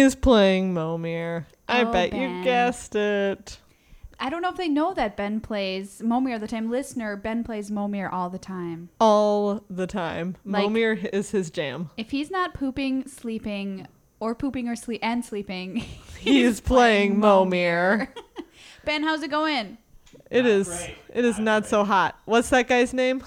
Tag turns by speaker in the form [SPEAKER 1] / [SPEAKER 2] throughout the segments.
[SPEAKER 1] is playing Momir. I bet
[SPEAKER 2] Ben.
[SPEAKER 1] you guessed it.
[SPEAKER 2] I don't know if they know that Ben plays Momir all the time. Listener, Ben plays Momir all the time.
[SPEAKER 1] All the time.
[SPEAKER 2] Like-
[SPEAKER 1] Momir is his jam.
[SPEAKER 2] If he's not pooping, sleeping, or pooping or sleeping,
[SPEAKER 1] He's playing Momir.
[SPEAKER 2] Ben, how's it going?
[SPEAKER 1] It
[SPEAKER 3] Not
[SPEAKER 1] is.
[SPEAKER 3] great.
[SPEAKER 1] It is
[SPEAKER 3] Not
[SPEAKER 1] not
[SPEAKER 3] great.
[SPEAKER 1] so hot. What's that guy's name?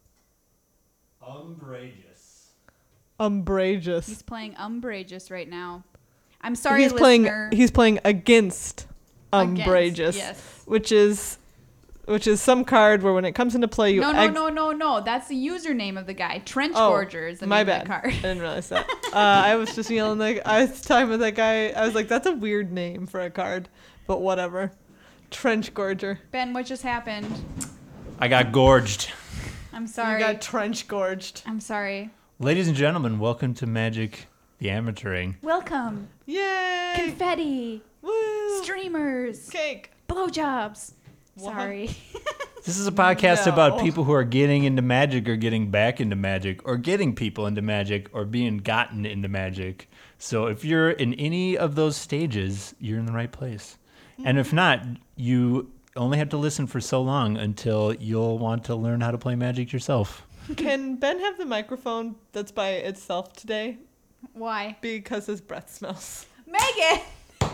[SPEAKER 3] Umbrageous.
[SPEAKER 1] Umbrageous.
[SPEAKER 2] He's playing Umbrageous right now. I'm sorry,
[SPEAKER 1] he's
[SPEAKER 2] listener.
[SPEAKER 1] playing. He's playing against
[SPEAKER 2] Against,
[SPEAKER 1] Umbrageous,
[SPEAKER 2] yes.
[SPEAKER 1] which is some card where when it comes into play, you
[SPEAKER 2] No. That's the username of the guy. Trench Gorger is the
[SPEAKER 1] my
[SPEAKER 2] name
[SPEAKER 1] bad.
[SPEAKER 2] of the card.
[SPEAKER 1] I didn't realize that. I was just yelling like I was talking with that guy. I was like, that's a weird name for a card, but whatever. Trench Gorger.
[SPEAKER 2] Ben, what just happened?
[SPEAKER 3] I got gorged.
[SPEAKER 2] I'm sorry.
[SPEAKER 1] You got trench gorged.
[SPEAKER 2] I'm sorry.
[SPEAKER 3] Ladies and gentlemen, welcome to Magic the Amateuring.
[SPEAKER 2] Welcome.
[SPEAKER 1] Yay!
[SPEAKER 2] Confetti.
[SPEAKER 1] Woo!
[SPEAKER 2] Streamers.
[SPEAKER 1] Cake.
[SPEAKER 2] Blowjobs.
[SPEAKER 1] What?
[SPEAKER 2] Sorry.
[SPEAKER 3] This is a podcast
[SPEAKER 1] No.
[SPEAKER 3] about people who are getting into magic or getting back into magic or getting people into magic or being gotten into magic. So if you're in any of those stages, you're in the right place. And if not, you only have to listen for so long until you'll want to learn how to play magic yourself.
[SPEAKER 1] Can Ben have the microphone that's by itself today?
[SPEAKER 2] Why?
[SPEAKER 1] Because his breath smells.
[SPEAKER 2] Megan!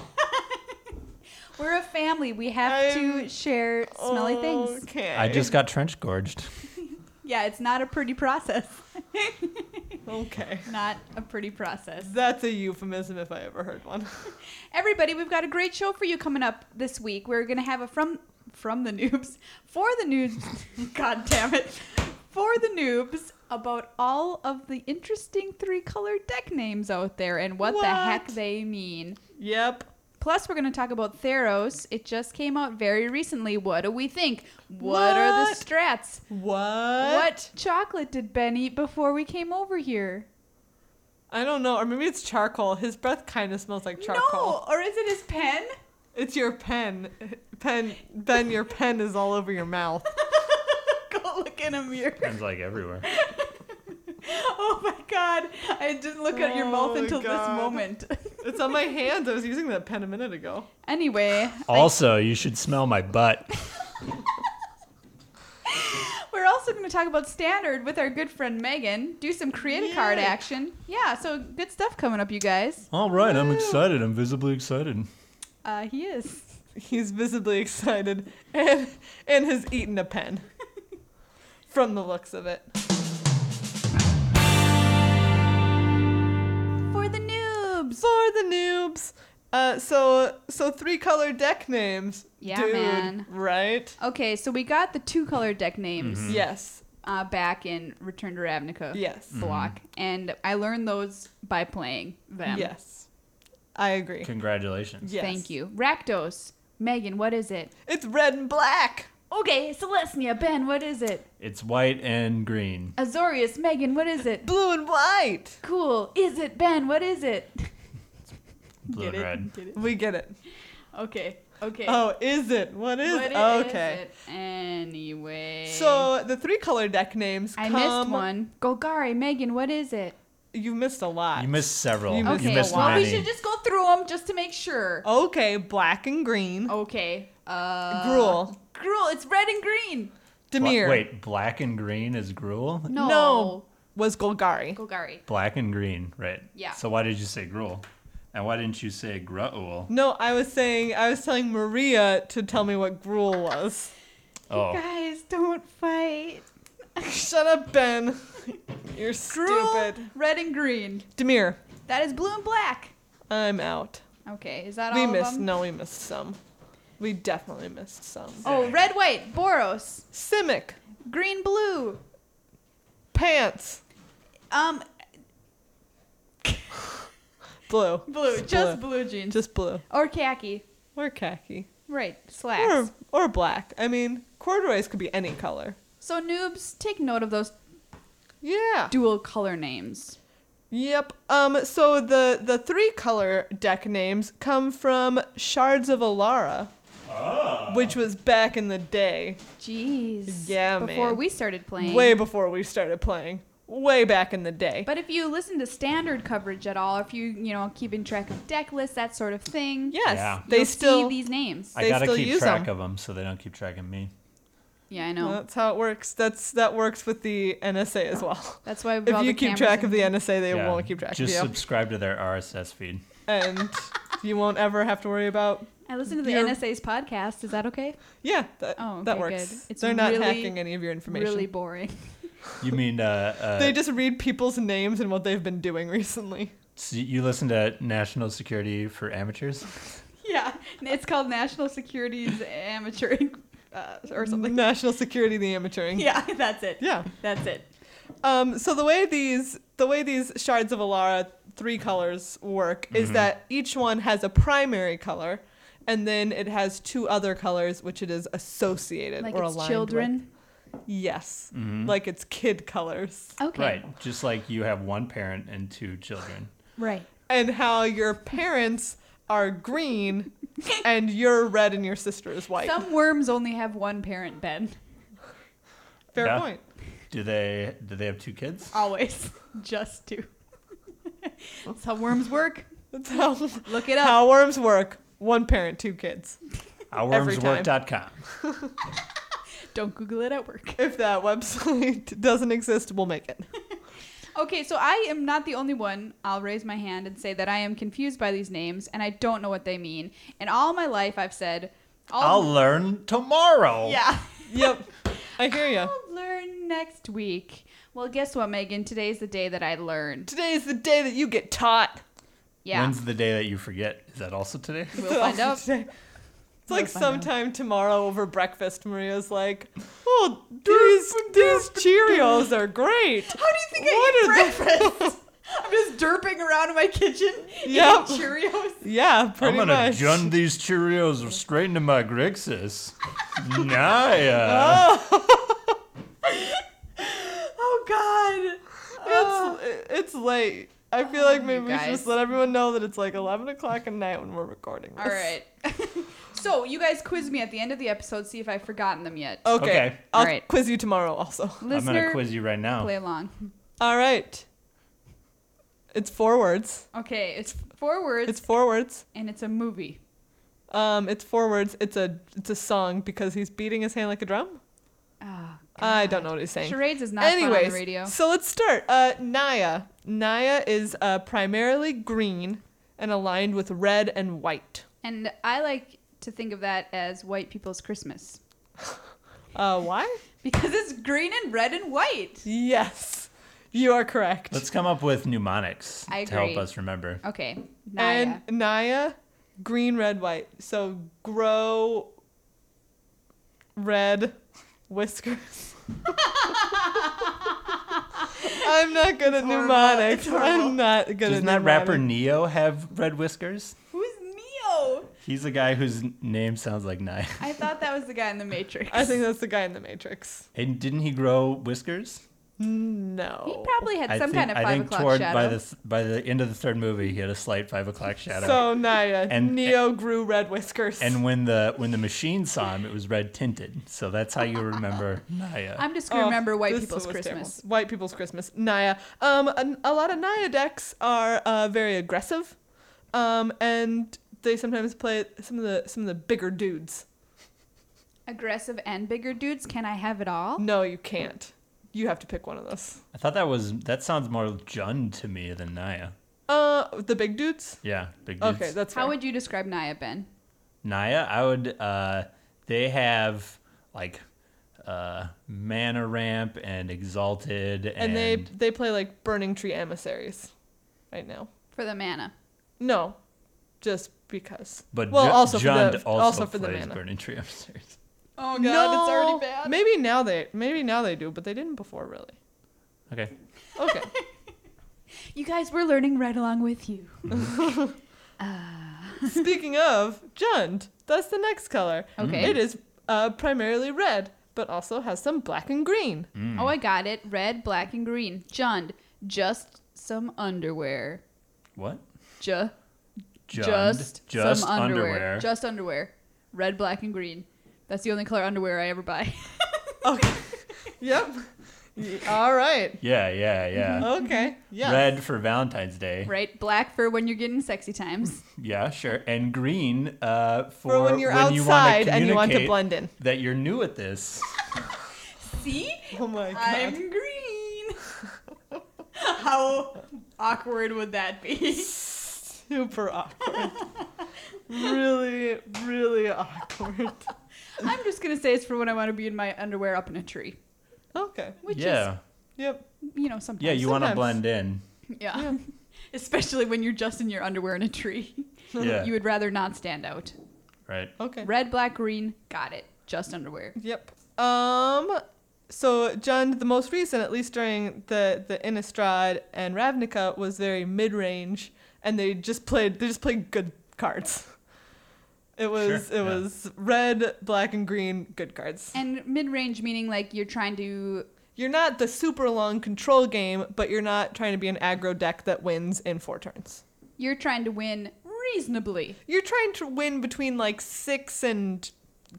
[SPEAKER 2] We're a family. We have to share smelly things.
[SPEAKER 1] Okay.
[SPEAKER 3] I just got trench gorged.
[SPEAKER 2] Yeah, it's not a pretty process.
[SPEAKER 1] Okay.
[SPEAKER 2] Not a pretty process.
[SPEAKER 1] That's a euphemism if I ever heard one.
[SPEAKER 2] Everybody, we've got a great show for you coming up this week. We're going to have a from the noobs, for the noobs, God damn it, for the noobs about all of the interesting 3-color deck names out there and what the heck
[SPEAKER 1] What?
[SPEAKER 2] they mean.
[SPEAKER 1] Yep.
[SPEAKER 2] Plus, we're going to talk about Theros. It just came out very recently. What do we think? What are the
[SPEAKER 1] What?
[SPEAKER 2] strats? What chocolate did Ben eat before we came over here?
[SPEAKER 1] I don't know. Or maybe it's charcoal. His breath kind of smells like charcoal.
[SPEAKER 2] No, or is it his pen?
[SPEAKER 1] It's your pen. Ben, your pen is all over your mouth.
[SPEAKER 2] Go look in a mirror.
[SPEAKER 3] Pen's like everywhere.
[SPEAKER 2] Oh my god. I didn't look at your
[SPEAKER 1] Oh
[SPEAKER 2] mouth
[SPEAKER 1] my
[SPEAKER 2] until this
[SPEAKER 1] God.
[SPEAKER 2] moment.
[SPEAKER 1] It's on my hands. I was using that pen a minute ago.
[SPEAKER 2] Anyway,
[SPEAKER 3] Also, you should smell my butt.
[SPEAKER 2] we're also going to talk about Standard with our good friend Megan. Do some create a card
[SPEAKER 1] Yay.
[SPEAKER 2] action. Yeah, so good stuff coming up, you guys.
[SPEAKER 3] All right, I'm excited. I'm visibly excited.
[SPEAKER 2] He is.
[SPEAKER 1] He's visibly excited and has eaten a pen. From the looks of it.
[SPEAKER 2] For the noobs.
[SPEAKER 1] For the noobs. So 3-color deck names.
[SPEAKER 2] Yeah,
[SPEAKER 1] Dude,
[SPEAKER 2] man.
[SPEAKER 1] Right?
[SPEAKER 2] Okay, so we got the 2-color deck names
[SPEAKER 1] Yes.
[SPEAKER 2] back in Return to Ravnica
[SPEAKER 1] Yes.
[SPEAKER 2] block, and I learned those by playing them.
[SPEAKER 1] Yes. I agree.
[SPEAKER 3] Congratulations.
[SPEAKER 1] Yes.
[SPEAKER 2] Thank you. Rakdos. Megan, what is it?
[SPEAKER 1] It's red and black.
[SPEAKER 2] Okay, Celestia. Ben, what is it?
[SPEAKER 3] It's white and green.
[SPEAKER 2] Azorius. Megan, what is it?
[SPEAKER 1] Blue and white.
[SPEAKER 2] Cool. Is it Ben? What is it?
[SPEAKER 3] Blue
[SPEAKER 2] Get
[SPEAKER 3] and
[SPEAKER 2] it?
[SPEAKER 3] red.
[SPEAKER 2] Get it?
[SPEAKER 1] We get it.
[SPEAKER 2] Okay. Okay.
[SPEAKER 1] Oh, is it? What is
[SPEAKER 2] What
[SPEAKER 1] it?
[SPEAKER 2] is
[SPEAKER 1] Okay.
[SPEAKER 2] it? Anyway.
[SPEAKER 1] So the 3-color deck names
[SPEAKER 2] I
[SPEAKER 1] come...
[SPEAKER 2] missed one. Golgari. Megan, what is it?
[SPEAKER 1] You missed a lot.
[SPEAKER 3] You missed several.
[SPEAKER 1] You missed
[SPEAKER 3] You
[SPEAKER 2] Okay.
[SPEAKER 3] missed
[SPEAKER 2] Well, we
[SPEAKER 3] many.
[SPEAKER 2] should just go through them just to make sure.
[SPEAKER 1] Okay, black and green.
[SPEAKER 2] Okay.
[SPEAKER 1] Gruul.
[SPEAKER 2] Gruul. It's red and green.
[SPEAKER 1] Demir.
[SPEAKER 3] Wait, black and green is Gruul?
[SPEAKER 2] No.
[SPEAKER 1] Was Golgari.
[SPEAKER 2] Golgari.
[SPEAKER 3] Black and green, right.
[SPEAKER 2] Yeah.
[SPEAKER 3] So why did you say Gruul? And why didn't you say Gruul?
[SPEAKER 1] No, I was telling Maria to tell me what Gruul was.
[SPEAKER 3] Oh.
[SPEAKER 2] Guys, don't fight.
[SPEAKER 1] Shut up, Ben. You're
[SPEAKER 2] Gruul,
[SPEAKER 1] stupid.
[SPEAKER 2] red and green.
[SPEAKER 1] Demir,
[SPEAKER 2] That is blue and black.
[SPEAKER 1] I'm out.
[SPEAKER 2] Okay, is that
[SPEAKER 1] We
[SPEAKER 2] all of
[SPEAKER 1] missed.
[SPEAKER 2] them?
[SPEAKER 1] No, we missed some. We definitely missed some.
[SPEAKER 2] Oh, red, white, Boros,
[SPEAKER 1] Simic.
[SPEAKER 2] green, blue.
[SPEAKER 1] Pants. Blue.
[SPEAKER 2] Blue, just blue jeans.
[SPEAKER 1] Just blue.
[SPEAKER 2] Or khaki.
[SPEAKER 1] Or khaki.
[SPEAKER 2] Right, slacks.
[SPEAKER 1] Or black. I mean, corduroys could be any color.
[SPEAKER 2] So noobs, take note of those
[SPEAKER 1] Yeah.
[SPEAKER 2] dual color names.
[SPEAKER 1] Yep. So the 3-color deck names come from Shards of Alara, which was back in the day,
[SPEAKER 2] Jeez.
[SPEAKER 1] Yeah,
[SPEAKER 2] Before
[SPEAKER 1] man.
[SPEAKER 2] we started playing.
[SPEAKER 1] way before we started playing. way back in the day.
[SPEAKER 2] But if you listen to standard coverage at all, if you keeping track of deck lists, that sort of thing,
[SPEAKER 1] Yes,
[SPEAKER 3] Yeah.
[SPEAKER 1] they
[SPEAKER 2] you'll
[SPEAKER 1] still
[SPEAKER 2] see these names.
[SPEAKER 3] I
[SPEAKER 1] They
[SPEAKER 3] gotta
[SPEAKER 1] still
[SPEAKER 3] keep
[SPEAKER 1] use
[SPEAKER 3] track
[SPEAKER 1] them.
[SPEAKER 3] of them so they don't keep track of me.
[SPEAKER 2] Yeah, I know.
[SPEAKER 1] That's how it works. That works with the NSA as well.
[SPEAKER 2] That's why
[SPEAKER 1] If you keep track of the NSA, they
[SPEAKER 3] Yeah,
[SPEAKER 1] won't keep track
[SPEAKER 3] just
[SPEAKER 1] of you,
[SPEAKER 3] subscribe to their RSS feed.
[SPEAKER 1] and you won't ever have to worry about.
[SPEAKER 2] I listen to the
[SPEAKER 1] You're-
[SPEAKER 2] NSA's podcast. Is that okay?
[SPEAKER 1] Yeah, that
[SPEAKER 2] Oh,
[SPEAKER 1] that
[SPEAKER 2] okay,
[SPEAKER 1] works.
[SPEAKER 2] good. It's
[SPEAKER 1] They're not
[SPEAKER 2] really,
[SPEAKER 1] hacking any of your information.
[SPEAKER 2] Really boring.
[SPEAKER 3] You mean
[SPEAKER 1] They just read people's names and what they've been doing recently.
[SPEAKER 3] so you listen to National Security for Amateurs?
[SPEAKER 2] Yeah, it's called National Securities Amateuring or something.
[SPEAKER 1] National Security, the amateuring.
[SPEAKER 2] Yeah, that's it.
[SPEAKER 1] Yeah.
[SPEAKER 2] That's it.
[SPEAKER 1] So the way these shards of Alara 3 colors work is that each one has a primary color, and then it has 2 other colors which it is associated
[SPEAKER 2] Like
[SPEAKER 1] or
[SPEAKER 2] it's
[SPEAKER 1] aligned
[SPEAKER 2] children.
[SPEAKER 1] with. Yes, like it's kid colors,
[SPEAKER 2] Okay.
[SPEAKER 3] Right. Just like you have one parent and 2 children.
[SPEAKER 2] Right.
[SPEAKER 1] and how your parents are green, and you're red, and your sister is white.
[SPEAKER 2] Some worms only have one parent, Ben.
[SPEAKER 1] Fair
[SPEAKER 3] Yeah.
[SPEAKER 1] point.
[SPEAKER 3] Do they have 2 kids?
[SPEAKER 2] Always. Just two. That's how worms work.
[SPEAKER 1] That's how
[SPEAKER 2] Look it up.
[SPEAKER 1] how worms work. 1 parent, 2 kids. Every time.
[SPEAKER 3] Ourwormswork.com.
[SPEAKER 2] Don't Google it at work.
[SPEAKER 1] If that website doesn't exist, we'll make it.
[SPEAKER 2] Okay, so I am not the only one. I'll raise my hand and say that I am confused by these names, and I don't know what they mean. And all my life, I've said,
[SPEAKER 3] I'll learn tomorrow.
[SPEAKER 2] yeah,
[SPEAKER 1] Yep, I hear ya.
[SPEAKER 2] I'll learn next week. Well, guess what, Megan? Today's the day that I learned.
[SPEAKER 1] Today is the day that you get taught.
[SPEAKER 2] Yeah,
[SPEAKER 3] When's the day that you forget? Is that also today?
[SPEAKER 2] we'll find out.
[SPEAKER 1] Today. It's like
[SPEAKER 2] We'll find out.
[SPEAKER 1] sometime tomorrow over breakfast, Maria's like, "Oh, these Cheerios are great."
[SPEAKER 2] How do you think
[SPEAKER 1] What
[SPEAKER 2] I
[SPEAKER 1] are
[SPEAKER 2] eat breakfast? I'm just derping around in my kitchen
[SPEAKER 1] Yep.
[SPEAKER 2] eating Cheerios.
[SPEAKER 1] Yeah, pretty
[SPEAKER 3] I'm gonna
[SPEAKER 1] much.
[SPEAKER 3] jun these Cheerios straight into my Grixis. Naya.
[SPEAKER 2] Oh God.
[SPEAKER 1] It's late. I feel like maybe we should
[SPEAKER 2] guys.
[SPEAKER 1] just let everyone know that it's like 11 o'clock at night when we're recording this.
[SPEAKER 2] All right. So you guys quiz me at the end of the episode. See if I've forgotten them yet.
[SPEAKER 1] Okay.
[SPEAKER 3] Okay.
[SPEAKER 1] I'll
[SPEAKER 2] All right.
[SPEAKER 1] quiz you tomorrow also.
[SPEAKER 3] I'm
[SPEAKER 2] Listener,
[SPEAKER 3] gonna quiz you right now.
[SPEAKER 2] play along.
[SPEAKER 1] All right. It's 4 words.
[SPEAKER 2] Okay, it's 4 words
[SPEAKER 1] It's 4 words.
[SPEAKER 2] and it's a movie.
[SPEAKER 1] It's 4 words. It's a song because he's beating his hand like a drum.
[SPEAKER 2] Oh,
[SPEAKER 1] I don't know what he's saying.
[SPEAKER 2] Charades is not fun on
[SPEAKER 1] Anyways,
[SPEAKER 2] the radio.
[SPEAKER 1] so let's start. Naya. Naya is primarily green and aligned with red and white.
[SPEAKER 2] And I like to think of that as white people's Christmas.
[SPEAKER 1] Why?
[SPEAKER 2] Because it's green and red and white.
[SPEAKER 1] Yes, you are correct.
[SPEAKER 3] Let's come up with mnemonics
[SPEAKER 2] I
[SPEAKER 3] to help
[SPEAKER 2] agree.
[SPEAKER 3] us remember.
[SPEAKER 2] Okay, Naya.
[SPEAKER 1] And Naya, green, red, white. So grow red whiskers. I'm not good at
[SPEAKER 2] horrible.
[SPEAKER 1] mnemonics.
[SPEAKER 2] It's horrible.
[SPEAKER 1] I'm not good
[SPEAKER 3] Doesn't
[SPEAKER 1] at
[SPEAKER 3] that rapper
[SPEAKER 1] mnemonics.
[SPEAKER 3] Neo have red whiskers?
[SPEAKER 2] Who's Neo?
[SPEAKER 3] He's a guy whose name sounds like Naya.
[SPEAKER 2] I thought that was the guy in the Matrix.
[SPEAKER 1] I think that's the guy in the Matrix.
[SPEAKER 3] And didn't he grow whiskers?
[SPEAKER 1] No.
[SPEAKER 2] he probably had some kind of 5 o'clock
[SPEAKER 3] toward
[SPEAKER 2] shadow.
[SPEAKER 3] by the end of the 3rd movie, he had a slight 5 o'clock shadow.
[SPEAKER 1] So Naya,
[SPEAKER 3] And-
[SPEAKER 1] Neo grew red whiskers.
[SPEAKER 3] And when the machine saw him, it was red tinted. So that's how you remember Naya.
[SPEAKER 2] I'm just gonna remember white
[SPEAKER 1] this
[SPEAKER 2] people's
[SPEAKER 1] was
[SPEAKER 2] Christmas.
[SPEAKER 1] terrible. White people's Christmas. Naya. A lot of Naya decks are very aggressive, and they sometimes play some of the bigger dudes.
[SPEAKER 2] Aggressive and bigger dudes. Can I have it all?
[SPEAKER 1] No, you can't. You have to pick one of those.
[SPEAKER 3] I thought that sounds more Jund to me than Naya.
[SPEAKER 1] The big dudes.
[SPEAKER 3] Yeah, big dudes.
[SPEAKER 1] Okay, that's fair.
[SPEAKER 2] How would you describe Naya, Ben?
[SPEAKER 3] Naya, I would. They have like mana ramp and exalted,
[SPEAKER 1] and they play like Burning Tree Emissaries, right now.
[SPEAKER 2] For the mana.
[SPEAKER 1] No, just because.
[SPEAKER 3] But
[SPEAKER 1] well, also
[SPEAKER 3] Jund
[SPEAKER 1] for the
[SPEAKER 3] plays
[SPEAKER 1] mana.
[SPEAKER 3] Burning Tree Emissaries.
[SPEAKER 2] Oh
[SPEAKER 1] No, Maybe now they do, but they didn't before, really.
[SPEAKER 3] Okay.
[SPEAKER 1] Okay.
[SPEAKER 2] You guys were learning right along with you.
[SPEAKER 1] Speaking of Jund, that's the next color.
[SPEAKER 2] Okay.
[SPEAKER 1] It is primarily red, but also has some black and green.
[SPEAKER 3] Mm.
[SPEAKER 2] Oh, I got it. Red, black, and green. Jund. Just some underwear.
[SPEAKER 3] What?
[SPEAKER 2] Just
[SPEAKER 3] Just
[SPEAKER 2] some underwear. Just underwear. Red, black, and green. That's the only color underwear I ever buy.
[SPEAKER 1] Okay. Yep. All right.
[SPEAKER 3] Yeah.
[SPEAKER 1] Okay. Yeah.
[SPEAKER 3] Red for Valentine's Day.
[SPEAKER 2] Right? Black for when you're getting sexy times.
[SPEAKER 3] Yeah, sure. And green
[SPEAKER 1] For when you're
[SPEAKER 3] you wanna
[SPEAKER 1] outside and you want to
[SPEAKER 3] communicate
[SPEAKER 1] blend in.
[SPEAKER 3] that you're new at this.
[SPEAKER 2] See?
[SPEAKER 1] Oh my god.
[SPEAKER 2] I'm green. How awkward would that be?
[SPEAKER 1] Super awkward. Really, really awkward.
[SPEAKER 2] I'm just going to say it's for when I want to be in my underwear up in a tree.
[SPEAKER 1] Okay.
[SPEAKER 2] Which
[SPEAKER 3] Yeah.
[SPEAKER 1] Yep.
[SPEAKER 2] is, you know, sometimes.
[SPEAKER 3] Yeah, you want to
[SPEAKER 1] Sometimes.
[SPEAKER 3] blend in.
[SPEAKER 2] Yeah. Especially when you're just in your underwear in a tree.
[SPEAKER 3] Yeah.
[SPEAKER 2] You would rather not stand out.
[SPEAKER 3] Right.
[SPEAKER 1] Okay.
[SPEAKER 2] Red, black, green, got it. Just underwear.
[SPEAKER 1] Yep. So Jund, the most recent, at least during the Innistrad and Ravnica, was very mid-range, and they just played good cards. It was
[SPEAKER 3] Sure, yeah.
[SPEAKER 1] was red, black, and green good cards.
[SPEAKER 2] And mid-range meaning like you're trying to...
[SPEAKER 1] You're not the super long control game, but you're not trying to be an aggro deck that wins in 4 turns.
[SPEAKER 2] You're trying to win reasonably.
[SPEAKER 1] You're trying to win between like 6 and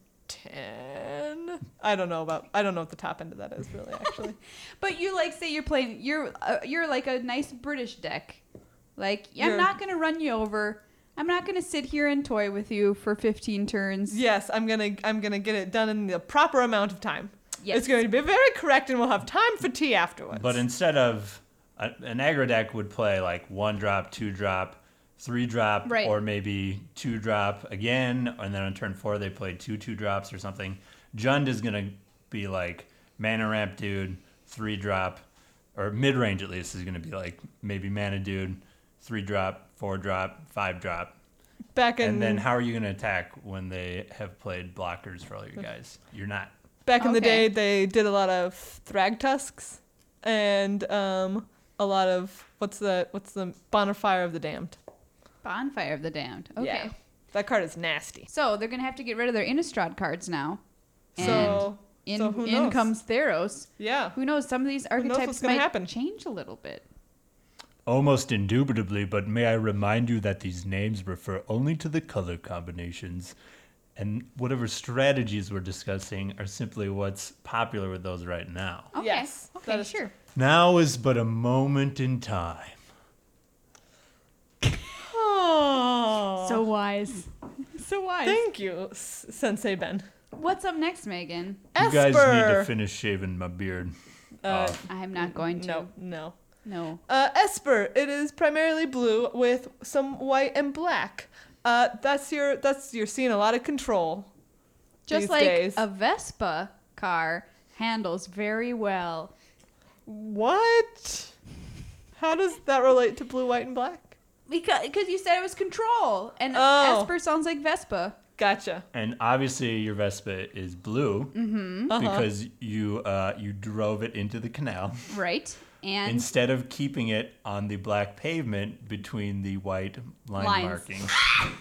[SPEAKER 1] 10. I don't know what the top end of that is really actually.
[SPEAKER 2] But you like say you're playing you're like a nice British deck. Like I'm
[SPEAKER 1] You're-
[SPEAKER 2] not going to run you over. I'm not going to sit here and toy with you for 15 turns.
[SPEAKER 1] Yes, I'm gonna get it done in the proper amount of time.
[SPEAKER 2] Yes.
[SPEAKER 1] It's going to be very correct, and we'll have time for tea afterwards.
[SPEAKER 3] But instead of an aggro deck would play like 1 drop, 2 drop, 3 drop,
[SPEAKER 2] Right.
[SPEAKER 3] or maybe 2 drop again, and then on turn 4 they played 2 drops or something. Jund is gonna be like mana ramp dude, 3 drop, or mid range at least is gonna be like maybe mana dude, 3 drop, 4 drop, 5 drop.
[SPEAKER 1] back in
[SPEAKER 3] And then how are you gonna attack when they have played blockers for all your guys? You're not.
[SPEAKER 1] back in the
[SPEAKER 2] Okay.
[SPEAKER 1] day, they did a lot of Thrag Tusks and a lot of what's the Bonfire of the Damned.
[SPEAKER 2] Bonfire of the Damned. Okay.
[SPEAKER 1] Yeah. That card is nasty.
[SPEAKER 2] So they're going to have to get rid of their Innistrad cards now. And
[SPEAKER 1] So
[SPEAKER 2] in,
[SPEAKER 1] so who
[SPEAKER 2] in
[SPEAKER 1] knows?
[SPEAKER 2] comes Theros.
[SPEAKER 1] Yeah.
[SPEAKER 2] Who knows? Some of these
[SPEAKER 1] knows
[SPEAKER 2] archetypes
[SPEAKER 1] what's gonna
[SPEAKER 2] might
[SPEAKER 1] happen?
[SPEAKER 2] change a little bit.
[SPEAKER 3] Almost indubitably, but may I remind you that these names refer only to the color combinations, and whatever strategies we're discussing are simply what's popular with those right now.
[SPEAKER 2] Okay.
[SPEAKER 1] Yes, that
[SPEAKER 2] Okay,
[SPEAKER 1] is
[SPEAKER 2] sure.
[SPEAKER 3] Now is but a moment in time.
[SPEAKER 1] Oh.
[SPEAKER 2] So wise. So wise.
[SPEAKER 1] thank you, Sensei Ben.
[SPEAKER 2] What's up next, Megan?
[SPEAKER 3] You guys need
[SPEAKER 1] Esper.
[SPEAKER 3] to finish shaving my beard off.
[SPEAKER 2] I'm not going to.
[SPEAKER 1] No.
[SPEAKER 2] No.
[SPEAKER 1] Esper. It is primarily blue with some white and black. That's you're seeing a lot of control.
[SPEAKER 2] Just
[SPEAKER 1] these
[SPEAKER 2] like
[SPEAKER 1] days.
[SPEAKER 2] a Vespa car handles very well.
[SPEAKER 1] What? How does that relate to blue, white, and black?
[SPEAKER 2] Because you said it was control, and
[SPEAKER 1] Oh.
[SPEAKER 2] Esper sounds like Vespa.
[SPEAKER 1] Gotcha.
[SPEAKER 3] And obviously your Vespa is blue because you drove it into the canal
[SPEAKER 2] Right. And
[SPEAKER 3] instead of keeping it on the black pavement between the white line
[SPEAKER 2] Lines.
[SPEAKER 3] markings.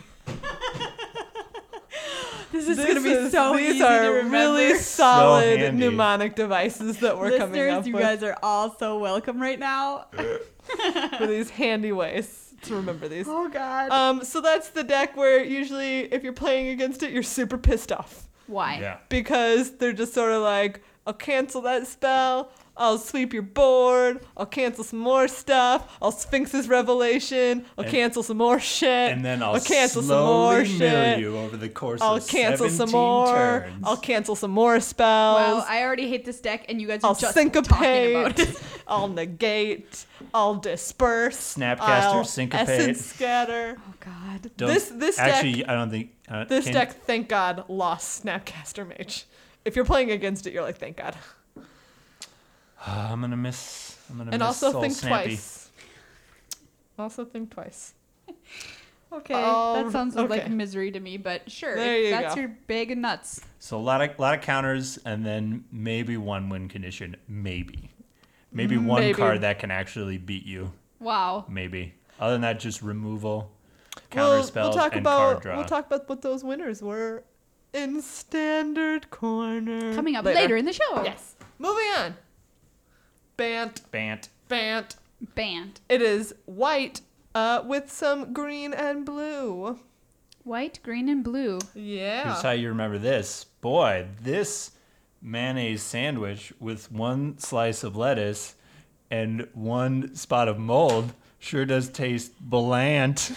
[SPEAKER 2] this is going to be so
[SPEAKER 1] These
[SPEAKER 2] easy
[SPEAKER 1] are
[SPEAKER 2] to remember.
[SPEAKER 1] really solid
[SPEAKER 3] handy.
[SPEAKER 1] mnemonic devices that we're coming
[SPEAKER 2] Listeners,
[SPEAKER 1] up
[SPEAKER 2] you
[SPEAKER 1] with
[SPEAKER 2] guys are all so welcome right now.
[SPEAKER 1] for these handy ways to remember these.
[SPEAKER 2] Oh, God.
[SPEAKER 1] So that's the deck where usually if you're playing against it, you're super pissed off
[SPEAKER 2] Why?
[SPEAKER 3] Yeah.
[SPEAKER 1] because they're just sort of like, I'll cancel that spell. I'll sweep your board. I'll cancel some more stuff. I'll Sphinx's Revelation. I'll
[SPEAKER 3] And-
[SPEAKER 1] cancel some more shit.
[SPEAKER 3] And then I'll
[SPEAKER 1] cancel some more
[SPEAKER 3] slowly mill
[SPEAKER 1] shit.
[SPEAKER 3] you over the course
[SPEAKER 1] I'll
[SPEAKER 3] of
[SPEAKER 1] cancel
[SPEAKER 3] 17
[SPEAKER 1] some more.
[SPEAKER 3] turns.
[SPEAKER 1] I'll cancel some more spells.
[SPEAKER 2] Wow, I already hate this deck, and you guys are
[SPEAKER 1] I'll
[SPEAKER 2] just talking about
[SPEAKER 1] syncopate.
[SPEAKER 2] it.
[SPEAKER 1] I'll negate. I'll disperse.
[SPEAKER 3] Snapcaster,
[SPEAKER 1] I'll
[SPEAKER 3] syncopate.
[SPEAKER 1] Essence scatter.
[SPEAKER 2] Oh, God.
[SPEAKER 3] Don't-
[SPEAKER 1] this deck-
[SPEAKER 3] actually, I don't think
[SPEAKER 1] This
[SPEAKER 3] can-
[SPEAKER 1] deck, thank God, lost Snapcaster Mage. If you're playing against it, you're like, thank God.
[SPEAKER 3] I'm gonna miss.
[SPEAKER 1] And
[SPEAKER 3] miss
[SPEAKER 1] also
[SPEAKER 3] Soul
[SPEAKER 1] think
[SPEAKER 3] Snappy.
[SPEAKER 1] twice. Also think twice.
[SPEAKER 2] Okay,
[SPEAKER 1] Oh,
[SPEAKER 2] that sounds
[SPEAKER 1] okay.
[SPEAKER 2] like misery to me, but sure.
[SPEAKER 1] There
[SPEAKER 2] if
[SPEAKER 1] you
[SPEAKER 2] that's
[SPEAKER 1] go.
[SPEAKER 2] your bag of nuts.
[SPEAKER 3] So a lot of counters, and then maybe one win condition. Maybe one
[SPEAKER 1] Maybe.
[SPEAKER 3] card that can actually beat you.
[SPEAKER 2] Wow.
[SPEAKER 3] Maybe. Other than that, just removal, counter spells,
[SPEAKER 1] we'll talk
[SPEAKER 3] and
[SPEAKER 1] about
[SPEAKER 3] card draw.
[SPEAKER 1] we'll talk about what those winners were in Standard Corner.
[SPEAKER 2] Coming up later in the show.
[SPEAKER 1] Yes. Moving on. Bant.
[SPEAKER 3] Bant.
[SPEAKER 1] Bant.
[SPEAKER 2] Band.
[SPEAKER 1] It is white with some green and blue.
[SPEAKER 2] White, green, and blue.
[SPEAKER 1] Yeah.
[SPEAKER 3] Here's how you remember this. Boy, this mayonnaise sandwich with one slice of lettuce and one spot of mold sure does taste bland.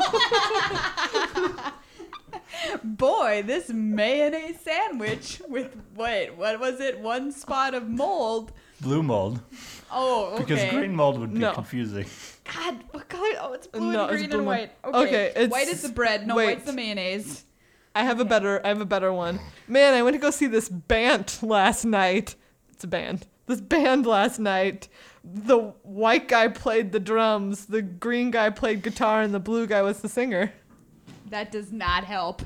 [SPEAKER 2] Boy, this mayonnaise sandwich with, what was it? One spot of mold.
[SPEAKER 3] Blue mold.
[SPEAKER 2] Oh, okay.
[SPEAKER 3] Because green mold would be
[SPEAKER 1] No.
[SPEAKER 3] confusing.
[SPEAKER 2] God, what color? Oh, it's blue
[SPEAKER 1] No,
[SPEAKER 2] and
[SPEAKER 1] it's
[SPEAKER 2] green
[SPEAKER 1] blue
[SPEAKER 2] and
[SPEAKER 1] one.
[SPEAKER 2] white.
[SPEAKER 1] Okay, it's-
[SPEAKER 2] white is the bread. No,
[SPEAKER 1] wait.
[SPEAKER 2] white's the mayonnaise.
[SPEAKER 1] I have a better one. Man, I went to go see this band last night. It's a band. This band last night. The white guy played the drums, the green guy played guitar, and the blue guy was the singer.
[SPEAKER 2] That does not help.